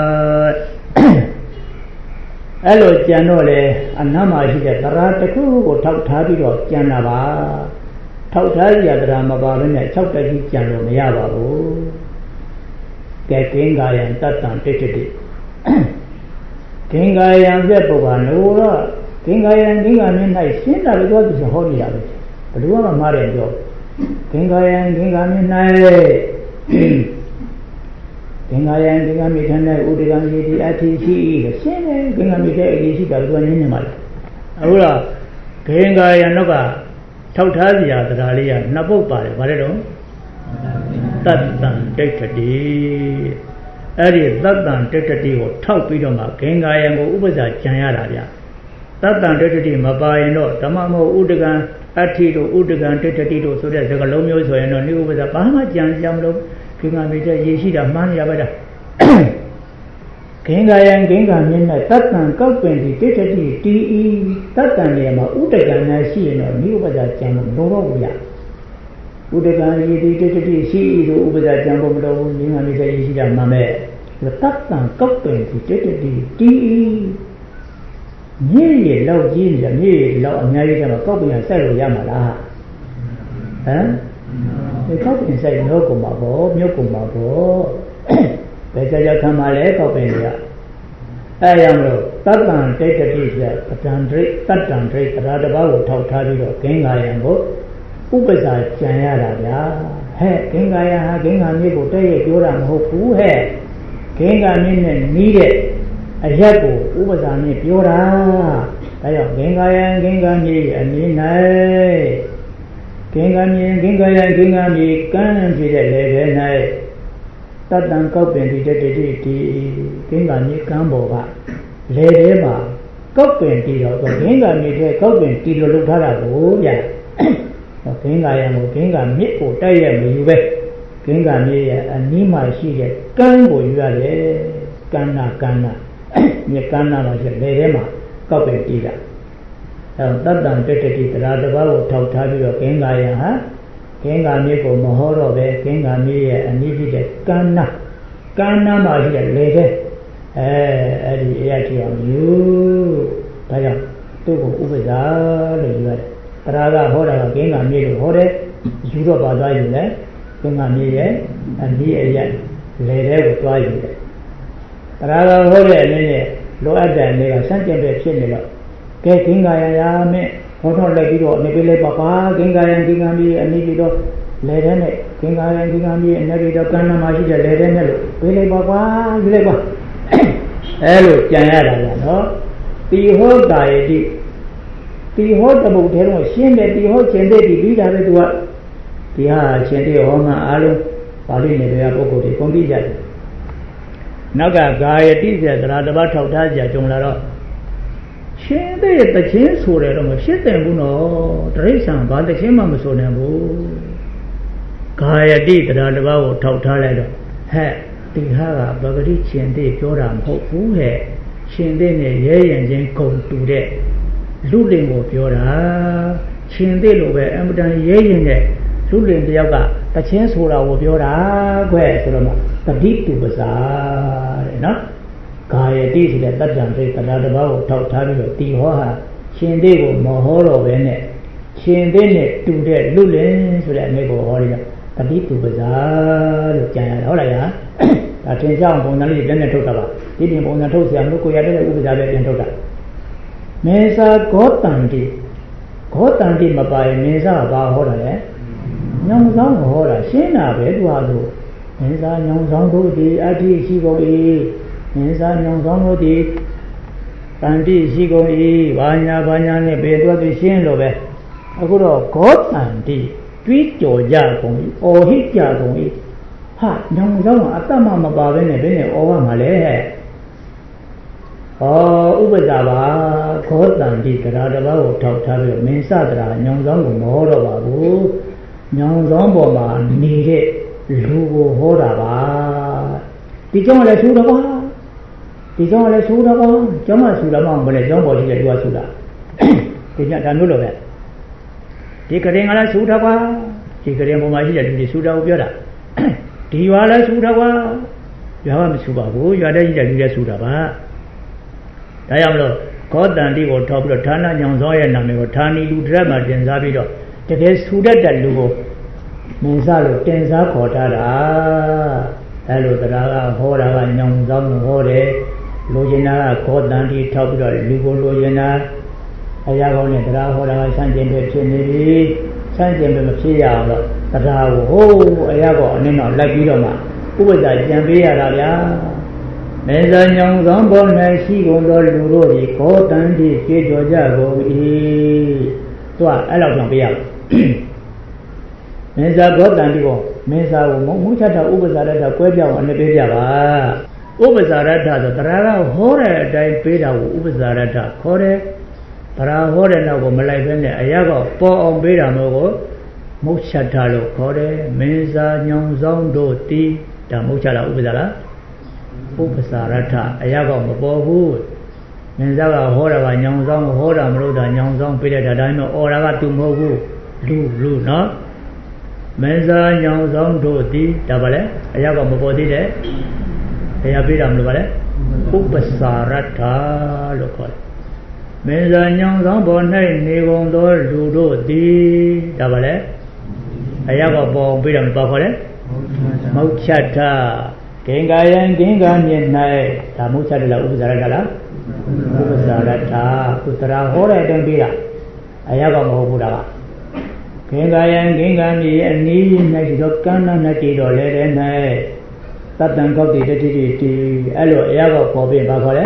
အဲ့လိုကြံတော့လေအနမ်းမှာရှိတဲ့တရားတစ်ခုကိုထောက်ထားပြီးတော့ကြံတာပါထောက်ထားရတရားမပါဘဲနဲ့၆တက်ကြီးကြံလို့မရပါဘူးကဲကင်းကာယံတတ္တံတိတ္တိကင်းကာယံသက်ပုဗ္ဗာနိုးတော့ကင်းကာယံကင်းကာမြင့်၌ရှင်းတာလို့ပြောသူဟောနေတာပဲဘယ်သူမှမှားတယ်ပြောကင်္ဂယံကင်္ဂမြ၌ကင်္ဂယံကင်္ဂမြထ၌ဥဒကံယေတိအတိရှိလို့ရှင်းတယ်ကင်္ဂမြတဲ့အတိရှိတာကိုညင်းနေမှာလားအခုတော့ကင်္ဂယံတော့ကထောက်ထားစရာတရားလေးကနှစ်ပုဒ်ပါတယ်ဗါလဲတော့တတ္တံဒိဋ္ဌတိအဲ့ဒီတတ္တံဒိဋ္ဌတိကိုထောက်ပြီးတော့မှကင်္ဂယံကိုဥပဇာကြံရတာဗျတတ္တံဒိဋ္ဌတိမပါရင်တော့ဓမ္မမဟုတ်ဥဒကံအဋ္ဌိတို့ဥဒကံတိတ္တိတို့ဆိုတဲ့စကားလုံးမျိုးဆိုရင်တော့နိဥပဇာဘာမှကြံစရာမလိုခင်္ဂမေတ္တရေရှိတာမှန်းရပါတာခင်္ဂယံခင်္ဂမြင့်၌တတ္တံကောက်ပင်ဒီတိတ္တိတီဤတတ္တံနေမှာဥဒကံနဲ့ရှိရင်တော့နိဥပဇာကြံလို့လုံးတော့ဘူးရဥဒကံရေဒီတိတ္တိရှိဤတို့ဥပဇာကြံဖို့မလိုဘူးခင်္ဂမေတ္တရေရှိတာမှန်မဲ့တတ္တံကောက်ပင်ဒီတိတ္တိတီဤမြေရလောက်ကြီးနေတယ်မြေလောက်အများကြီးကျတော့ကောက်ပြန်ဆက်လို့ရမှာလားဟမ်ဒီကောက်ပြန်ဆက်မျိုးကုန်ပါဘောမျိုးကုန်ပါဘောဘယ်ကြခံပါလဲကောက်ပြန်ရအဲ့ရမလို့တတ္တံတိတ္တိဆိုပတံဒိဋ္ဌတတ္တံဒိဋ္ဌတရားတစ်ပါးကိုထောက်ထားပြီးတော့ကင်္ဂါယံကိုဥပဇာကြံရတာဗျာဟဲ့ကင်္ဂါယံဟာကင်္ဂါမြေကိုတည့်ရပြောတာမဟုတ်ဘူးဟဲ့ကင်္ဂါမြေနဲ့နီးတဲ့အရက်ကိုဥပစာနဲ့ပြောတာဒါကြောင့်ဂင်္ဂယံဂင်္ဂမြေအနည်း၌ဂင်္ဂမြေဂင်္ဂယံဂင်္ဂမြေကမ်းဖြစ်တဲ့လေထဲ၌တတ္တံကောက်ပင်ဒီတတိတိဒီဂင်္ဂမြေကမ်းပေါ်ကလေထဲမှာကောက်ပင်တီတော့ဂင်္ဂမြေထဲကောက်ပင်တီလို့လုပ်ထားတာကိုဗျာဂင်္ဂယံကိုဂင်္ဂမြစ်ကိုတိုက်ရမယူပဲဂင်္ဂမြေရဲ့အနီးမှာရှိတဲ့ကမ်းကိုယူရတယ်ကမ်းနာမြစ်ကမ်းနာမှာရှိလေထဲမှာကောက်ပင်တီတာအဲတတ္တံတတတိတရားတစ်ပါးကိုထောက်ထားပြီးတော့ဂင်္ဂယံဟာဂင်္ဂမြစ်ကိုမဟောတော့ပဲဂင်္ဂမြစ်ရဲ့အနီးဖြစ်တဲ့ကမ်းနာမှာရှိတဲ့လေထဲအဲ့ဒီအရာကြီးအောင်ယူဒါကြောင့်သူ့ကိုဥပ္ပဇာလို့ယူရတယ်တရားကဟောတာကဂင်္ဂမြစ်လို့ဟောတယ်ယူတော့ပါသွားယူတယ်ဂင်္ဂမြစ်ရဲ့အနီးအရာလေထဲကိုသွားယူတယ်တရားကဟောတဲ့အနေနဲ့လိုအပ်တဲ့အနေကစန့်ကျင်ပဲဖြစ်နေတော့ကဲဂင်္ဂယံရာမဲ့ဟောတော့လိုက်ပြီးတော့နေပေးလိုက်ပါဂင်္ဂယံဂင်္ဂမြစ်အနီးပြီးတော့လေထဲနဲ့ဂင်္ဂယံဂင်္ဂမြစ်အနီးပြီးတော့ကမ်းနာမှာရှိတဲ့လေထဲနဲ့လို့ပေးလိုက်ပါယူလိုက်ပါအဲလိုကြံရတာကနော်တိဟောတာယတိတိဟောတပုတ်ထဲတော့ရှင်းတယ်တိဟောရှင်တဲ့ဒီပြီးတာပဲသူကဒီဟာရှင်တဲ့ဟောမှာအားလုံးပါဠိနယ်တွေကပုဂ္ဂိုလ်တွေကုန်ပြီးကြတယ်နောက်ကဂါယတိဆိုတဲ့တရားတစ်ပါးထောက်ထားကြကြုံလာတော့ရှင်တဲ့တခြင်းဆိုတယ်တော့မဖြစ်တယ်ဘူးနော်တရိစ္ဆာန်ဘာတခြင်းမှမဆိုနိုင်ဘူးဂါယတိတရားတစ်ပါးကိုထောက်ထားလိုက်တော့ဟဲ့ဒီဟာကပဂတိရှင်တဲ့ပြောတာမဟုတ်ဘူးဟဲ့ရှင်တဲ့နဲ့ရဲရင်ချင်းဂုံတူတဲ့လူလင်ကိုပြောတာရှင်တဲ့လိုပဲအမတန်ရဲရင်တဲ့လူလင်တယောက်ကတခြင်းဆိုတာကိုပြောတာကွဲဆိုတော့တတိတုပစာတဲ့နော်ဂါယတိဆိုတဲ့တတ္တံစိတ်တရားတစ်ပါးကိုထောက်ထားပြီးတော့တီဟောဟာရှင်တဲ့ကိုမဟောတော့ပဲနဲ့ရှင်တဲ့နဲ့တူတဲ့လူလင်ဆိုတဲ့အမျိုးကိုဟောရတာတတိတုပစာလို့ကြံရတာဟုတ်လားညာဒါသင်ကြောင့်ပုံစံလေးပြန်နဲ့ထုတ်တာပါဒီပြင်ပုံစံထုတ်เสียမလို့ကိုရတဲ့ဥပ္ပဇာပဲပြန်ထုတ်တာမေသာဂောတန္တိမပါရင်မေသာဘာဟောတာလဲညောင်ဆောင်ဟောတာရှင်းတာပဲသူဟာဆိုမေသာညောင်ဆောင်တို့ဒီအဋ္ဌိရှိကုန်၏မေသာညောင်ဆောင်တို့ဒီတန္တိရှိကုန်၏ဘာညာနဲ့ဘယ်တော့သူရှင်းလို့ပဲအခုတော့ဂောတန္တိတွေးကြော်ကြကုန်၏အော်ဟစ်ကြကုန်၏ဟာညောင်ဆောင်ကအတ္တမပါဘဲနဲ့ဘယ်နဲ့ဩဝမှာလဲဟဲ့ဥပ္ပဇာပါခောတန္တိတရားတစ်ပါးကိုထောက်ထားပြီးမင်းစတရားညောင်ဆောင်ကိုမဟောတော့ပါဘူးညောင်ဆောင်ပေါ်မှာနေတဲ့လူကိုဟောတာပါဒီကြောင့်လည်းဆိုတော့ပါဒီကြောင့်လည်းဆိုတော့ပါကျောင်းမှာဆိုတော့မှမလဲကျောင်းပေါ်ရှိတဲ့လူကဆိုတာဒီညဒါမျိုးလိုပဲဒီကရင်ကလည်းဆိုတော့ပါဒီကရင်ပေါ်မှာရှိတဲ့လူတွေဆိုတော့ပြောတာဒီရွာလည်းဆိုတော့ပါရွာကမဆိုပါဘူးရွာတဲ့ရှိတဲ့လူတွေဆိုတာပါဒါကြောင့်မလို့ဂောတန္တိကိုထောက်ပြီးတော့ဌာနညောင်စောရဲ့နာမည်ကိုဌာနီလူတရက်မှာတင်စားပြီးတော့တကယ်ဆူတတ်တဲ့လူကိုမင်းစားလို့တင်စားခေါ်ထားတာအဲလိုတရားကဟောတာကညောင်စောဟောတယ်လိုချင်တာကဂောတန္တိထောက်ပြီးတော့လူကိုလိုချင်တာအရာကောင်းတဲ့တရားဟောတာကဆန့်ကျင်ပဲဖြစ်နေပြီဆန့်ကျင်ပဲမဖြစ်ရအောင်တော့တရားကိုဟိုးအရာကောအနည်းတော့လိုက်ပြီးတော့မှဥပ္ပဇာကြံပေးရတာဗျာမေဇာညောင်ဆောင်ပေါ်၌ရှိကုန်သောလူတို့သည်ဂောတန္တိကျေကြောကြကုန်၏သူကအဲ့လောက်ကြောင့်ပြရမေဇာဂောတန္တိကိုမေဇာကိုမုချတာဥပ္ပဇာရတ္ထကွဲပြောင်းအနေပေးပြပါဥပ္ပဇာရတ္ထဆိုတရားကဟောတဲ့အတိုင်းပေးတာကိုဥပ္ပဇာရတ္ထခေါ်တယ်တရားဟောတဲ့နောက်ကိုမလိုက်ဘဲနဲ့အရာကပေါ်အောင်ပေးတာမျိုးကိုမုချတာလို့ခေါ်တယ်မေဇာညောင်ဆောင်တို့တီးဒါမုချတာဥပ္ပဇာလားဥပ္ပစာရထအရာကောမပေါ်ဘူးမင်းသားကဟောတာကညောင်ဆောင်ဟောတာမလို့တာညောင်ဆောင်ပြတဲ့ဒါတိုင်းတော့အော်တာကသူမဟုတ်ဘူးလူနော်မင်းသားညောင်ဆောင်တို့သည်ဒါပါလေအရာကောမပေါ်သေးတယ်ဘယ်ရပြတာမလို့ပါလေဥပ္ပစာရထလို့ခေါ်တယ်မင်းသားညောင်ဆောင်ပေါ်၌နေကုန်သောလူတို့သည်ဒါပါလေအရာကောပေါ်ပြတာမပါခေါ်တယ်မောချထဂင်္ဂယံဂင်္ဂမြင့်၌ဒါမုချတယ်လားဥပ္ပဇာရတ္ထလားဥပ္ပဇာရတ္ထကုသရာဟောတဲ့အတိုင်းပြီးတာအရာကမဟုတ်ဘူးဒါကဂင်္ဂယံဂင်္ဂမြင့်အနည်း၌ဒီတော့ကန္နနတ္တိတော်လဲတဲ့၌ Tatan Koti Elo Yago Kobi Bakole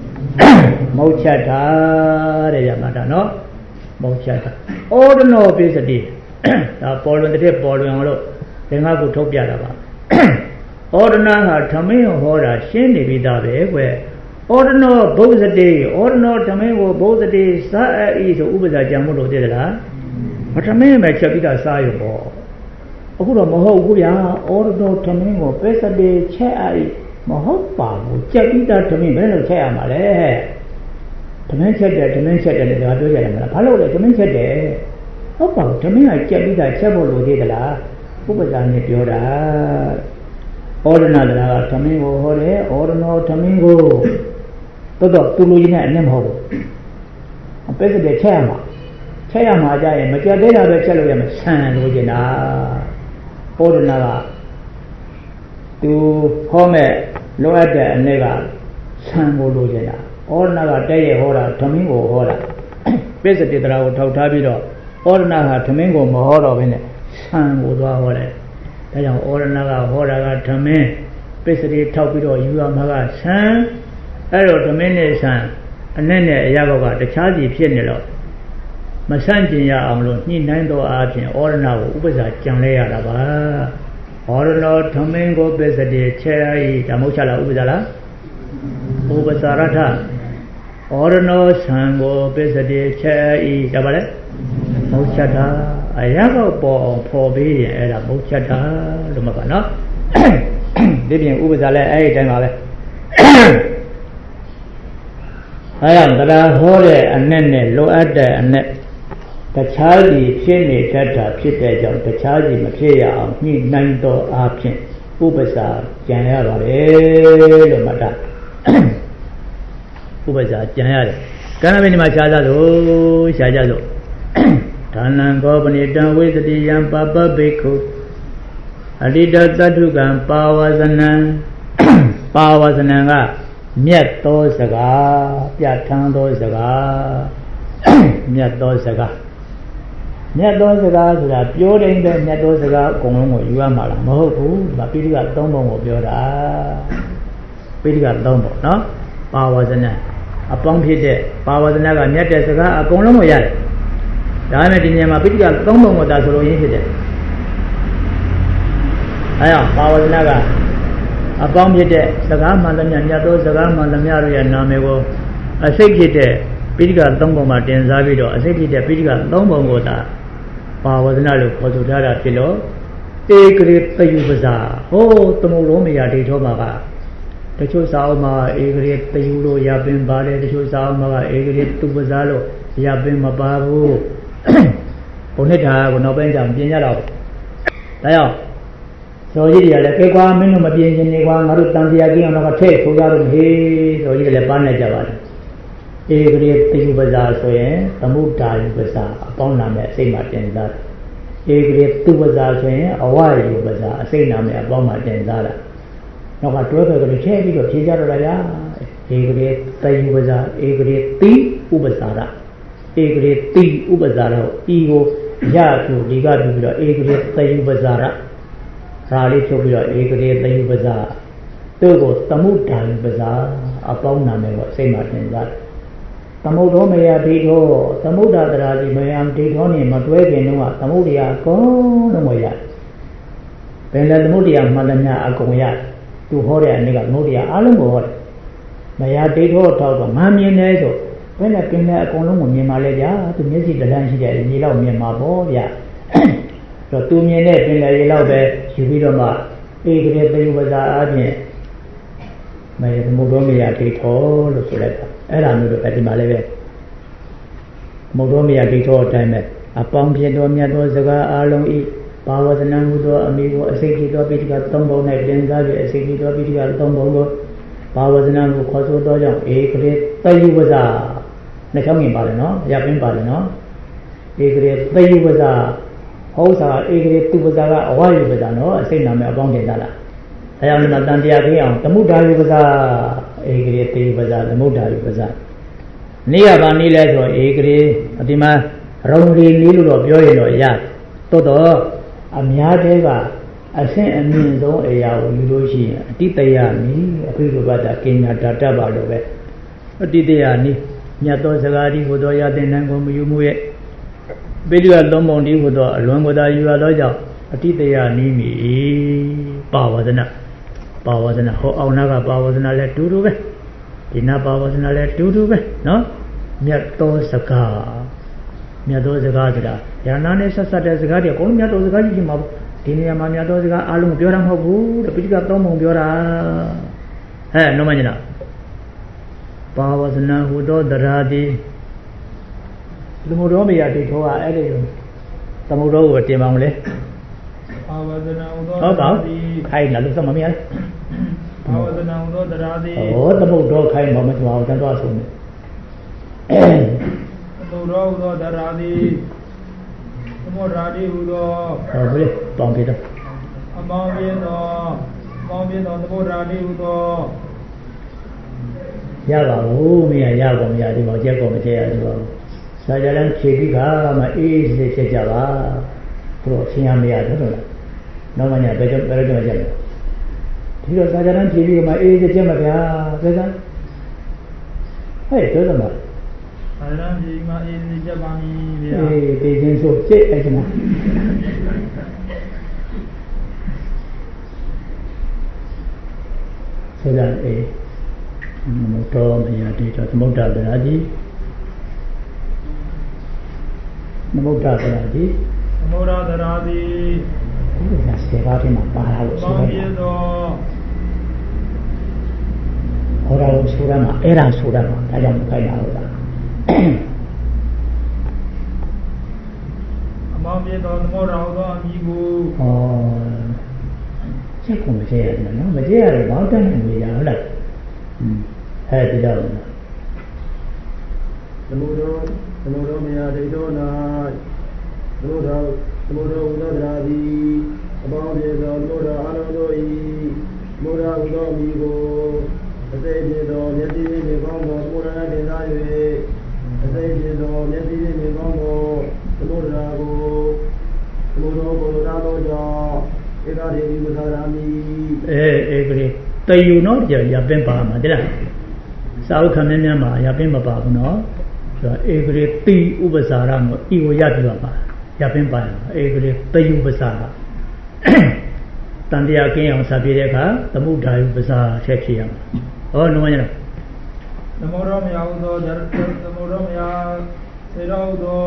Mochata Yamata no Mochata. Ordinal obesity. Paul and the tip Paul and Lo, then I could talk Yadaba. Ordinal Tamino Hora, Shindy Vidabe, where ordinal both a day, ordinal Tamino both a day, is Uber Jamudo de la. But a man may check it as I ball. Ura Moho Guya, ordinal Tamino, best a day, chair, Mohopa, check it out to me, Melo chair, Malay. To mention that, I do it. Hello, to mention that. Oh, to me, I check it out several days. Who was on it? Your ordinal Tamingo, ordinal Tamingo. Todo Tuluina and Nemo. A president Chama. Chama, I am a Jadena, the Chaluyam, San Lugina. Ordinal to Home, Loada, and Nega, San Lugina. Ordinal day, Hora, Tamingo, Hora. President Rao Tautabido. Ordinal Tamingo, Mohoro, in it. San Woodwa. They are ordinary Hora Tamin. Basically, Taupido, you are Maga San. Arrow Tamin San. And then Yagoga, the Chazi Pianelo. Masanjia Amlo, Nintendo Artin, ordinary Ubaza, Janlea Lava. Ordinary Tamingo, basically, Cherry, Tamuchala Ubazala. Ubazarata. Ordinary Sango, basically, Cherry, Tabale. Mochata, I have a ball for being at a Mochata, Lumabana. Living Ubazale, I am the Hore and Nene, low at the net. The Charlie, Cheney, Tata, Pitage, the Charlie material, need 9 door option. Ubaza, Janela, Lumata. Ubaza, Janela. Can I be my Shajado? Tanan Gobani done with the young Papa Biko. Adida Tatugan Pawasananga, Miato Saga, Piatando Saga, Miato Saga. Miato Saga, pure in the Miato Saga, Kongo, you are Malamoku, but Pidiga Tombo of Yoda. Pidiga Tombo, no? Pawasana. Upon Pite, Pawasanaga, Miata Saga, a Kongo Yard. Diamond in Yamapica, Tombo was also incident. I am Power Naga. Upon the Sagam and the Yato, Sagam and the Mary and Namego, a secret, Pitica Tombo Martin Zavido, a secret, Pitica Tombo Gota, Power Nalu, Potara Kilo, take it the Yubaza, oh, Tomoromia de Tomaga. The Chosama, Egret, the Yulo, Yabin Bale, the Chosama, Egret, Tubazalo, Yabin Mababu. Poneta will not bend down General. So you are like a minimum of being in one Marutan again of a tape who got his or you a Banajava. A great Tubaza, so Tamuta Yubaza, upon Name, say Martin Zara. A great Tubaza, a while Yubaza, say Name, upon Martin Zara. No, I told her to change it of Chijaraya. A great Tayubaza, a great T Ubazara. A great T Ubazara, Ego, Yaku, Ligabula, a great Tayubazara, Rally Tobula, a great Tayubaza, Togo, Tamuta Bazaar, upon Name, say Martin Zara. Tamudomea Digo, Tamuda Radi, Mayam Digoni, Matway, Noa, Tamudia, Konomoya. Penda Mudia, Madana, Akoya, to Hore and Nigamudia, Alambo. Maya Digo, Tauba, Mammy Nezo. When I came there, Konomo, Malaja, to visit the lunch there in Yellow Mabo, yeah. So 2 minutes in the Yellow Bed, Shibidoma, a great Bazaar. My Modomia Tito, the Selector. And I'm going to pet Malave. Modomia Tito time. Upon Piedomia Dozaga, Along E. Powers and Namudo, Amigo, a secret Pitica Tombo, Night Denzavi, a secret Pitica Tombo, Powers and Namu, Coso Dojo, a great Tayubaza. Nakami Balano, Yapin Balano, a great Tayubaza, Hosa, a great Tubazaga, a while Bazano, a same number of Bongedala. I am not done the idea. The Mudayu Bazaar, a great Bazaar, the Mudayu Bazaar. Nia Vanilla, a great Adima, Rondi Nilu of Yoyo, Yat, Toto, Amiadeva, အဆင့်အမြင့်ဆုံးအရာကိုယူလို့ရှိရင်အတိတ်ယနည်းအဘိဓမ္မာကညာဓာတပါလို့ပဲအတိတ်ယနည်းမြတ်သောစကားဒီဟူသောရတဲ့နံကိုမယူမှုရဲ့ပိဋကသုံးပုံဒီဟူသောအလွန်ကိုသာယူရသောကြောင့်အတိတ်ယနည်းမီပါဝဇနာဟောအောင်နာကပါဝဇနာလည်းတူတူပဲဒီနာပါဝဇနာလည်းတူတူပဲနော်မြတ်သောစကားဆိုတာညာနာနဲ့ဆက်ဆက်တဲ့စကားတွေအကုန်လုံးမြတ်သောစကားကြီးကြီးမှာဒီနေရာမှာမြတ်သောစကားအားလုံးပြောတာမဟုတ်ဘူးတဲ့ပိဋကသုံးပုံပြောတာဟဲ့နော်မညာပါဝဇနာဟူသောတရားသည်သမုဒ္ဒောမယတိထောကအဲ့ဒီသမုဒ္ဒောကိုတင်ပါအောင်လေပါဝဇနာဟူသောဟုတ်ပါခိုင်းလာလို့စမမရပါဝဇနာဟူသောတရားသည်ဟောသမုဒ္ဒောခိုင်းမမသွားအောင်တန်းသွားဆုံးတယ်သမုဒ္ဒောဟူသောတရားသည်သမုဒ္ဒရာတိဟူသောဟုတ်ပြီတောင်းပြတော့အမောင်းပြသောသမုဒ္ဒရာတိဟူသောရပါဘူးမရကုန်မရဒီမှာကြက်ကုန်မကြက်ရဘူးစာကြလန်းဖြေပြီးခါမှအေးစစ်ဖြစ်ကြပါသူတို့ဆင်းရမရတော့လားနောက်မှညဘယ်တော့ကြက်ဒီတော့စာကြလန်းဖြေပြီးမှအေးစစ်ကြက်မှာဗျာဘယ်ကဟဲ့ပြောစမ်းပါစာကြလန်းဖြေမှအေးစစ်ကြက်ပါမည်ဗျာအေးပြေးချင်းဆိုစိတ်အဲ့ဒါဆိုကြအေးနမတောမယတိတောသမုဒ္ဒရာတိနမုဒ္ဒရာတိသမုဒ္ဒရာတိဒီကစေဘာတိမှာပါလို့ဆိုတယ်ဟောတော်ဆိုတာမှာအဲ့ဒါဆိုတာမှာဒါကြောင့်မခိုင်းတာဟုတ်လားအမောင်ပြေတော်သမုဒ္ဒရာဟောသောအမိကိုချက်ကုန်မကြည့်ရတယ်နော်မကြည့်ရတယ်ဘာတတ်နိုင်နေရဟုတ်လားဟဲ့ဒီတော့သမုဒ္ဒောမယတိတော၌သမုဒ္ဒောဟူသောတရားသည်အပေါင်းပြေသောသမုဒ္ဒောအလုံးတို့၏သမုဒ္ဒောဟူသောအမည်ကိုအစိပ်ပြေသောမျက်စိဖြင့်မြင်ကောင်းသောသမုဒ္ဒောတင်စား၍အစိပ်ပြေသောမျက်စိဖြင့်မြင်ကောင်းသောသမုဒ္ဒောကိုသာသောကြောင့်ဧကရေဒီဝသရာမိဧကရေတယူနော်ကြရပင်ပါမှာတဲ့လားစာဥက္ကမင်းများမှာရပင်မပါဘူးနော်ဆိုတော့ဧကရေတိဥပစာရမို့ဤကိုရပြပါရပင်ပါဧကရေတယူပစာရတန်တရားကင်းအောင်စာပြတဲ့အခါသမုဒ္ဒါယုပစာထည့်ဖြစ်ရမှာဟောလုံးဝရလားသမုဒ္ဒောမယဟုသောသမုဒ္ဒောမယစေတော်ဟုသော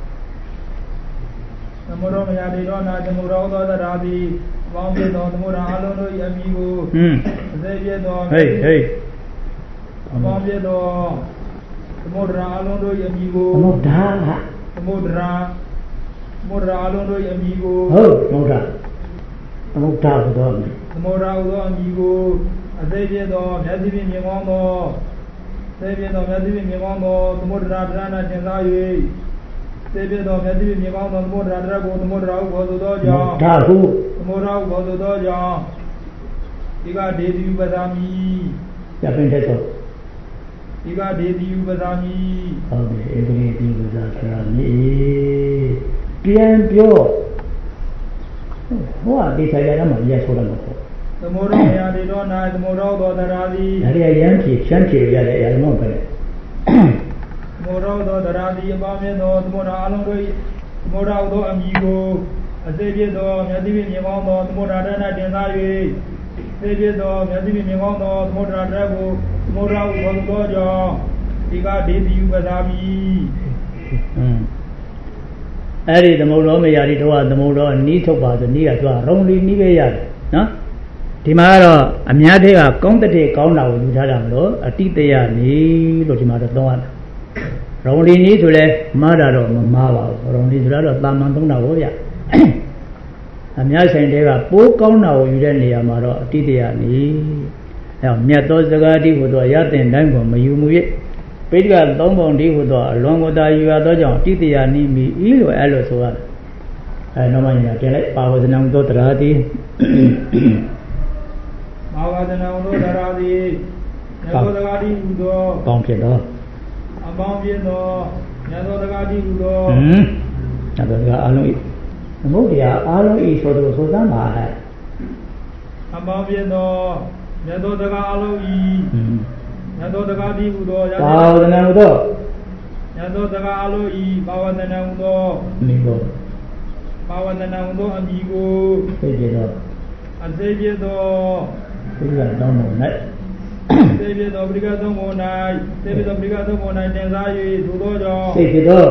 သမုဒ္ဒောမယတေတော်နာသမုဒ္ဒောသောတရားသည်ပေါင်းပြသောသမုဒ္ဒောအလုံးတို့၏အမိကိုအစေပြသောဟေးပေါင်းပြသောသမုဒ္ဒောအလုံးတို့၏အမိကိုသမုဒ္ဒါသမုဒ္ဒောအလုံးတို့၏အမိကိုဟုတ်သမုဒ္ဒါဟူသောသမုဒ္ဒောဟူသောအမိကိုအစေပြသောမျက်စိဖြင့်မြင်ကောင်းသောစေပြသောမျက်စိဖြင့်မြင်ကောင်းသောသမုဒ္ဒောတရားနာသင်စား၍စေပြသောမျက်စိဖြင့်မြင်ကောင်းသောသမုဒ္ဒောတရားကိုသမုဒ္ဒောဟုခေါ်ဆိုသောကြောင့်သမုဒ္ဒောဟုခေါ်ဆိုသောကြောင့်ဒီကဒေတိဥပဒါမိရပင်တဲ့တော့ဒီကဒေတိဥပဒါမိဟုတ်ပြီဧကရေတိဥပဒါဆိုတာမိပြန်ပြောဟောဒီဆိုင်ရမှာရဆိုတော့သမုဒ္ဒောမယတေတော်၌သမုဒ္ဒောသောတရားသည်ဒါရီရမ်းဖြည့်ဖြန်းဖြည့်ရတဲ့အရာမဟုတ်ပဲသမုဒ္ဒောသောတရားသည်အပေါင်းမြတ်သောသမုဒ္ဒောအလုံးတို့သမုဒ္ဒောသောအမိကိုအစေပြသောမြတ်တိဖြင့်မြင်ကောင်းသောသမုဒ္ဒောတရားတင်စား၍စေပြသောမြတ်တိဖြင့်မြင်ကောင်းသောသမုဒ္ဒောတရားကိုသမုဒ္ဒောဟုခေါ်သောကြောင့်ဒီကဒေတိဥပဒါမိအဲ့ဒီသမုဒ္ဒောမယတိတော့သမုဒ္ဒောနီးထုတ်ပါဆိုနီးကသူကရုံလီနီးပဲရတယ်နော်ဒီမှာကတော့အများသေးကကောင်းတဲ့ကောင်းတာကိုယူထားတာမလို့အတိတယနီးလို့ဒီမှာတော့သုံးရတယ်ရုံလီနီးဆိုလဲမှားတာတော့မမှားပါဘူးရုံလီဆိုတာတော့တာမန်သုံးတာကိုဗျအများဆိုင်တွေကပိုးကောင်းတာကိုယူတဲ့နေရာမှာတော့အတိတယနီးအဲမြတ်သောစကားတိဟူသောရတဲ့တိုင်းကိုမယူမှု၍ပိဋကသုံးပုံတိဟူသောအလွန်ကိုသာယူရသောကြောင့်အတိတယနီးမိဤလိုအဲ့လိုဆိုရတယ်အဲနောက်မှညာတင်လိုက်ပါဝဇနံသောတရားတိပါဝဇနံသောတရားတိမြတ်သောစကားတိဟူသောပေါင်းဖြစ်သောအပေါင်းဖြစ်သောမြတ်သောစကားတိဟူသောမြတ်သောစကားအလုံးဤသမုဒ္ဒရာအလုံးဤဆိုသူဆိုသမ်းပါဟဲ့အမောပြေသောမြတ်သောတကားအလုံးဤမြတ်သောတကားဒီဟုသောဘာဝတနာဟုသောမြတ်သောတကားအလုံးဤဘာဝတနာဟုသောမိကိုဘာဝတနာဟုသောအမိကိုသိပြသောအသိပြသောဘုရားတောင်းတော်၌သိပြသောပရိကသုံးပေါ်၌သိပြသောပရိကသုံးပေါ်၌တင်စား၍သို့သောကြောင့်သိပြသော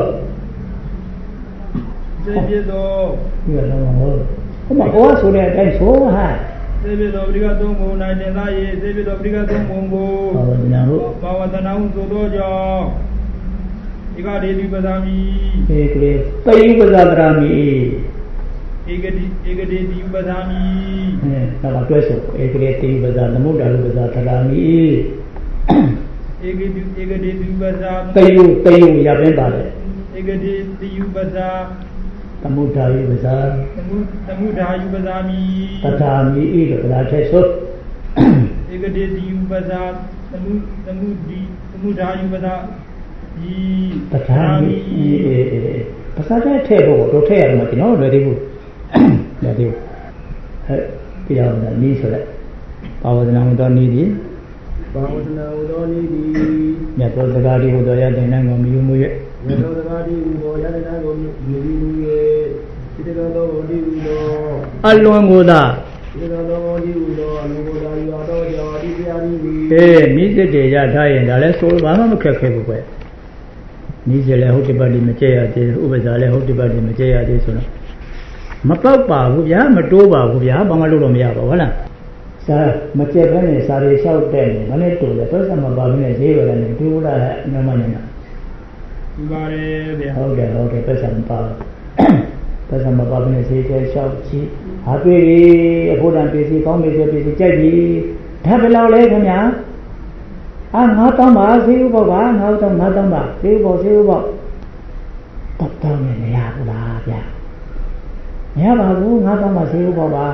သိပြသောဘုရားတော်ဟိုမှာဟောဆိုတဲ့အတိုင်းဆိုဟာသေဘေသောပရိကသုံးပုံ၌တင်သား၍သေဘေသောပရိကသုံးပုံကိုဘာဝတနာဟုသို့သောကြောင့်ဧကဒေတိပဇာမိဧကလေပိပဇာပရာမိဧကဒေတိပဇာမိဒါကတွဲဆိုဧကလေတိပဇာသမုဒ္ဒရုပဇာသရာမိဧကဒေတိပဇာတယုရပင်းပါတယ်ဧကဒေတိပဇာသမုဒ္ဒယုပဇာသမုဒ္ဒယုပဇာမိတထာမိဣလို့ဒါထက်ဆိုဧကဒေတိယုပဇာသမုဒ္ဒယုပဇာဤတထာမိပဇာတဲ့ထည့်ဖို့တော့ထည့်ရမှာကျွန်တော်လွယ်သေးဘူးလွယ်သေးဘူးဟဲ့ပြရအောင်နီးဆိုတဲ့ဘာဝဇနာဟူသောနီးသည်ဘာဝဇနာဟူသောနီးသည်မြတ်သောစကားဒီဟူသောရတဲ့နိုင်ကိုမြူမှု၍မြတ်သောစကားဒီဟူသောရတဲ့နိုင်ကိုမြူမှု၍ဒီတော်သောဒီဟူသောအလွန်ကိုသာဒီတော်သောဒီဟူသောအလွန်ကိုသာရတော်ကြောင့်ဒီတရားဒီမိစစ်တွေရထားရင်ဒါလည်းဆိုဘာမှမခက်ခဲဘူးကွယ်နီးစလည်းဟုတ်တပတ်ဒီမကြဲရသေးဥပဇာလည်းဟုတ်တပတ်ဒီမကြဲရသေးဆိုတော့မပောက်ပါဘူးဗျာမတိုးပါဘူးဗျာဘာမှလုပ်လို့မရပါဘူးဟုတ်လားစာမကြက်ဘဲနဲ့စာတွေလျှောက်တဲ့နေမနဲ့တိုးတယ်ပတ်စံမပါဘူးနဲ့ဈေးဝယ်တယ်တိုးလာတဲ့ညမညနာဒီပါတယ်ဗျာဟုတ်တယ်ပတ်စံမပါပတ်စံမပါဘူးနဲ့ဈေးထဲလျှောက်ကြည့်ဟာတွေ့ပြီအဖို့တန်ပစ္စည်းကောင်းပစ္စည်းကြိုက်ပြီဒါဘယ်လောက်လဲခင်ဗျာ9000ပါဈေးဥပေါက်ပါ9000ပါဈေးဥပေါက်တော့တောင်းနေမရဘူးလားဗျာမရပါဘူး9000ပါဈေးဥပေါက်ပါ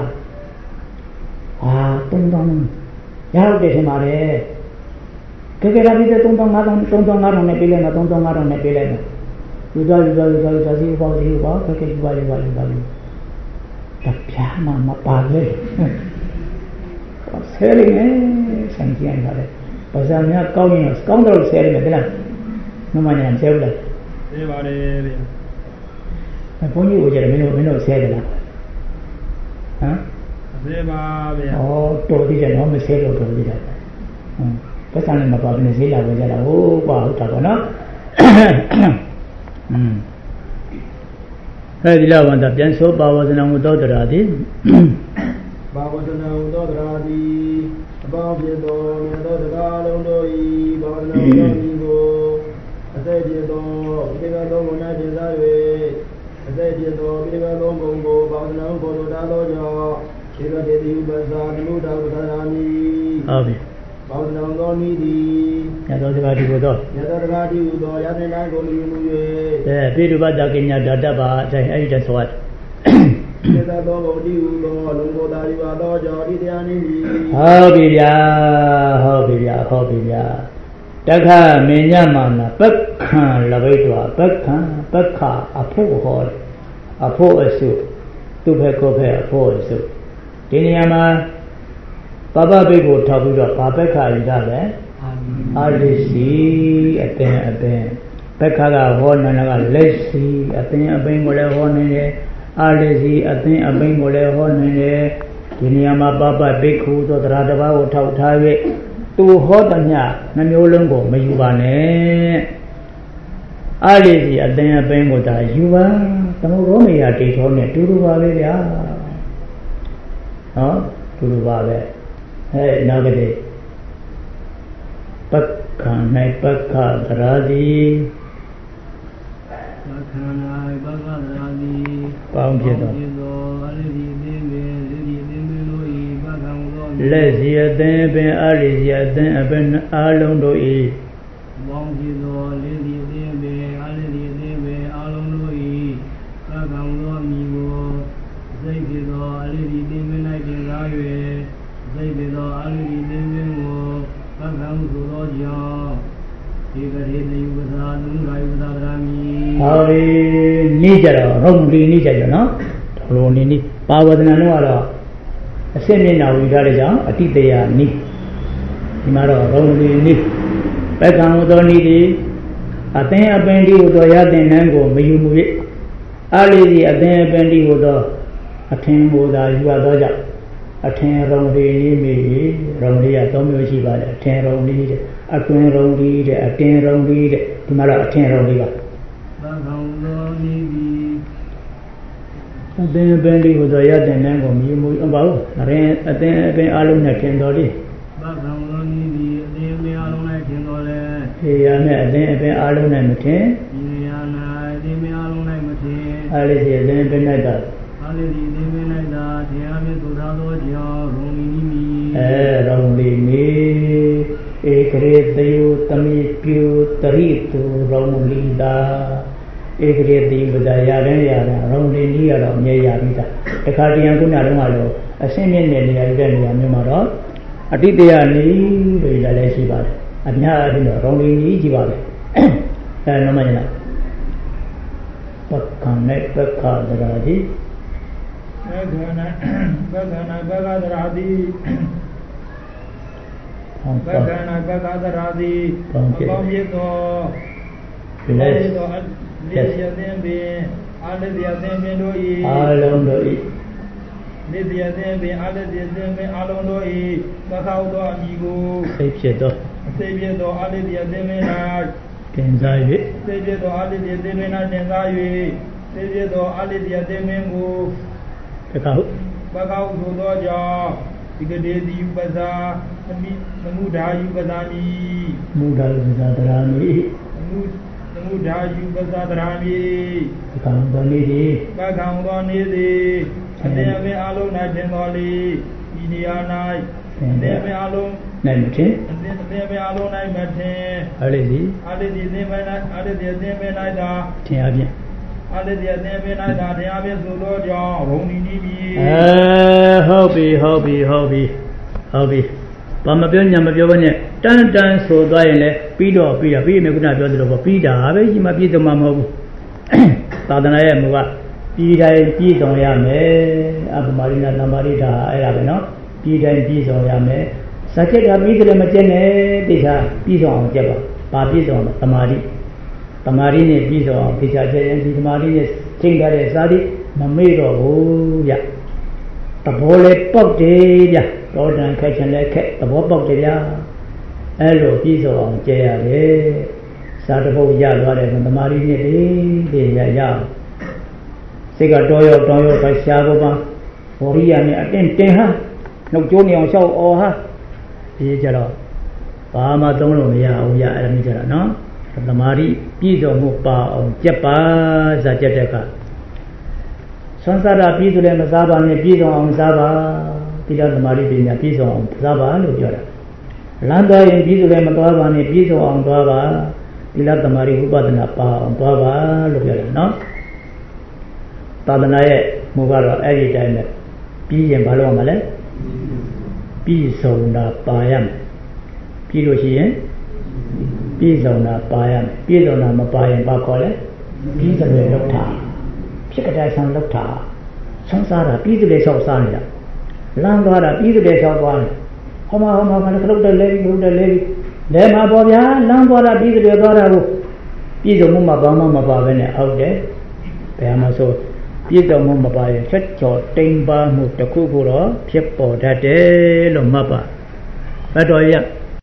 3000ရောက်တယ်ထင်ပါတယ်ကြကြလာပြီးတော့3000နဲ့ပေးလိုက်မယ်3000နဲ့ပေးလိုက်မယ်ယူသွားဈေးဥပေါက်ကြကြယူပါတပြားမှမပါလေဆယ်ရင်းဆန်ကြည့်ရတယ်ဘာသာများကောင်းရင်ကောင်းတော့ဆယ်ရမယ်လားမမညာဆယ်ဘူးလားဆယ်ပါတယ်ဗျာဘုန်းကြီးကိုကြတယ်မင်းတို့ဆယ်တယ်လားဟမ်ဆယ်ပါဗျာတော်သေးတယ်နော်မဆယ်တော့တော်သေးတယ်ပတ်စံနဲ့မပါဘဲနဲ့ဈေးလာဝင်ကြတာဟုတ်ပါဟုတ်တာပေါ့နော်အဲဒီလောက်ဝန်တာပြန်ဆိုပါဝဇနာဟုသောတရားသည်ဘာဝဇနာဟုသောတရားသည်အပေါင်းဖြစ်သောမြတ်သောတရားလုံးတို့၏ဘာဝဇနာဟုသောဤကိုအသက်ဖြစ်သောဒီကသောဘုံ၌တင်စား၍အသက်ဖြစ်သောဒီကသောဘုံကိုဘာဝဇနာဟုပေါ်တော်တာသောကြောင့်ဒီကတေတိဥပ္ပဇာသမုဒ္ဒဝဒရာမိဟုတ်ပြီဘာဝဇနာသောဤသည်မြတ်သောတရားဒီကိုတော့မြတ်သောတရားဒီကိုတော့ရတဲ့တိုင်းကိုမြင်မှု၍ပိဋုပတကိညာဓာတပါအတိုင်းအဲ့ဒီတဆိုတ်သေတသောဘုဒ္ဓဟုသောလုံကိုသာရိပါသောကြောင့်ဒီတရားနည်းသည်ဟုတ်ပြီဗျာတခါမင်းညမနာပက္ခံလဘိတဝပက္ခအဖို့ဟောအဖို့အစုသူ့ဘက်ကိုယ်ဘက်အဖို့အစုဒီနေရာမှာပပဘိတ်ကိုထောက်ပြီးတော့ဘာပက္ခယူတာလဲအာလိစီအပင်ပက္ခကဟောနာကလက်စီအပင်ကိုလည်းဟောနေတယ်အာလိစီအပင်ကိုလည်းဟောနေတယ်ဒီနေရာမှာပပဘိက္ခုသောတရားတစ်ပါးကိုထောက်ထား၍သူဟောသမျှနှမျိုးလုံးကိုမယူပါနဲ့အာလိစီအပင်ကိုသာယူပါသမုဒ္ဒောမေယတိထောနဲ့တူတူပါပဲဗျာနော်တူတူပါပဲနောက်ကတည်းပက္ခ၌ပက္ခသရာတိပက္ခ၌ပက္ခသရာတိပေါင်းဖြစ်သောအလိစီအသင်းပင်တို့၏ပက္ခံသောလက်စီအသင်းပင်အလိစီအသင်းအပင်အားလုံးတို့၏ပေါင်းဖြစ်သောလက်စီအသင်းပင်အလိစီအသင်းပင်အားလုံးတို့၏ပက္ခံသောမိကိုစိတ်ဖြစ်သောအလိစီအသင်းပင်၌တင်စား၍စိတ်သောအလိဒီသင်္ပင်ကိုပက္ခံဆိုသောကြောင့်ဒီကရေတယုပသာနုရာယုပသာဗရာမိဟောဒီနေကြတော့ရုံလီနေကြကြနော်ဘလိုနေပါဝဒနာတော့အစင်းမျက်နှာဝီထားတဲ့ကြောင့်အတိတရားနိဒီမှာတော့ရုံလီနိပက္ခံသောနိတိအသင်အပင်ဒီဟူသောရတဲ့နန်းကိုမယူမူ၍အားလေးစီအသင်အပင်ဒီဟူသောအထင်ဟူသာယူရသောကြောင့်အထင်ရုံလီနိမိရုံလီက၃မျိုးရှိပါတယ်အထင်ရုံလီတဲ့အတွင်ရုံလီတဲ့အတင်ရုံလီတဲ့ဒီမှာတော့အထင်ရုံလီပါပက္ခံသောနိတိအသင်အပင်ဒီဟူသောရတဲ့နန်းကိုမယူမူဘာလို့အသင်အပင်အားလုံးနဲ့ထင်တော်လေးပက္ခံသောနိတိအသင်အပင်အားလုံးနဲ့ထင်တော်လဲေရနဲ့အသင်အပင်အားလုံးနဲ့မထင်ဒီရနာအသင်အပင်အားလုံးနဲ့မထင်အားလေးစီအသင်အပင်၌သာအားလေးစီအသင်အပင်၌သာတရားမြတ်သို့သာသောကြောင့်ရုံလီနိမိရုံလီနိဧကရေတယုတမိပြုတရိတုရုံလီတာဧကရေတိပဇာရတဲ့ရတာရုံလီနိကတော့အမြဲရပြီးသားတခါတရံခုနတုန်းကတော့အစင်းမြင့်တဲ့နေရာတဲ့နေရာမျိုးမှာတော့အတိတရားနိလို့လည်းရှိပါတယ်အများအားဖြင့်တော့ရုံလီနိကြီးပါပဲအဲနမညနာပက္ခနဲ့ပက္ခသရာတိပက္ခနာပက္ခသရာတိပက္ခနာပက္ခသရာတိအပေါင်းပြည့်သောလက်သောလက်ရတဲ့ပင်အားလက်ရတဲ့ပင်တို့၏အားလုံးတို့၏လက်ရတဲ့ပင်အားလက်ရတဲ့ပင်အားလုံးတို့၏ပက္ခဟုသောအမည်ကိုစိတ်ဖြစ်သောအားလက်ရတဲ့ပင်၌တင်စား၍စိတ်ဖြစ်သောအားလက်ရတဲ့ပင်၌တင်စား၍စိတ်ဖြစ်သောအားလက်ရတဲ့ပင်ကိုပက္ခဟုသို့သောကြောင့်ဒီကတိတိဥပဇာသမုဒာယုပဇာမိမုဒာယုပဇာတရာမိသမုဒာယုပဇာတရာမိပက္ခံသောနေ့သည်ပက္ခံသောနေ့သည်အသင်အပင်အားလုံး၌တင်တော်လေဤနေရာ၌အသင်အပင်အားလုံး၌မထင်အသင်အပင်အားလုံး၌မထင်အားလေးစီအသင်အပင်၌အားလေးအသင်အပင်၌သာထင်အပြင်အားလေးအသင်အပင်၌သာထင်အပြင်ဆိုသောကြောင့်ရုံနီနီပြီဟုတ်ပြီဘာမပြောညာမပြောဘဲနဲ့တန်းဆိုသွားရင်လည်းပြီးတော့ပြီးရင်ခုနပြောသလိုပေါ့ပြီးတာပဲရှိမှပြည့်စုံမှာမဟုတ်ဘူးသာသနာရဲ့မူကပြီးတိုင်းပြည့်စုံရမယ်အပမရိနာသမာရိတာအဲ့ဒါပဲနော်ပြီးတိုင်းပြည့်စုံရမယ်စัจ jetta ပြီးတယ်မကျက်နဲ့တိကျပြည့်စုံအောင်ကြက်ပါဘာပြည့်စုံလဲသမာဓိနဲ့ပြည့်စုံအောင်တိကျကျက်ရင်ဒီသမာဓိနဲ့ချိန်ထားတဲ့စာတိမမေ့တော့ဘူးဗျသဘောလေးပေါက်တယ်ဗျတော်တန်ခက်ချင်လည်းခက်သဘောပေါက်တယ်ဗျအဲ့လိုပြည့်စုံအောင်ကျဲရတယ်စာတပုတ်ရသွားတယ်သမာဓိနဲ့ဒီရစိတ်ကတော်ရောတောင်းရောပဲရှားဖို့ပါဝရိယနဲ့အတင်းတင်ဟာနှုတ်ကြိုးနေအောင်လျှောက်အော်ဟာဒီကြတော့ဘာမှသုံးလို့မရဘူးရအဲ့ဒါမျိုးကြတာနော်သမာဓိပြည့်စုံမှုပါအောင်ကြက်ပါဇာကြက်တဲ့ကဆွမ်းစားတာပြည့်စုံလည်းမစားပါနဲ့ပြည့်စုံအောင်စားပါဒီလိုသမာဓိပညာပြည့်စုံအောင်စားပါလို့ပြောတာလမ်းသွားရင်ပြည့်စုံလည်းမသွားပါနဲ့ပြည့်စုံအောင်သွားပါဒီလိုသမာဓိဥပဒနာပါအောင်သွားပါလို့ပြောတယ်နော်သာသနာရဲ့မူကတော့အဲ့ဒီတိုင်းနဲ့ပြီးရင်ဘာလို့ရမလဲပြည့်စုံတာပါရမယ်ပြီးလို့ရှိရင်ပြည့်စုံတာပါရမယ်ပြည့်စုံတာမပါရင်ဘာခေါ်လဲပြီးတယ်လောက်တာဖြစ်ကြတဲ့ဆံလောက်တာဆွမ်းစားတာပြီးတယ်လျှောက်စားနေတာလမ်းသွားတာပြီးတယ်လျှောက်သွားတယ်ဟောမှာလည်းလောက်တယ်လဲလဲမှာပေါ့ဗျာလမ်းသွားတာပြီးတယ်သွားတာကိုပြည့်စုံမှုမပါမှမပါပဲနဲ့ဟုတ်တယ်ဘယ်မှာဆိုပြည့်စုံမှုမပါရင်ချက်ချော်တိမ်ပါမှုတစ်ခုခုတော့ဖြစ်ပေါ်တတ်တယ်လို့မှတ်ပါဘတ်တော်ရ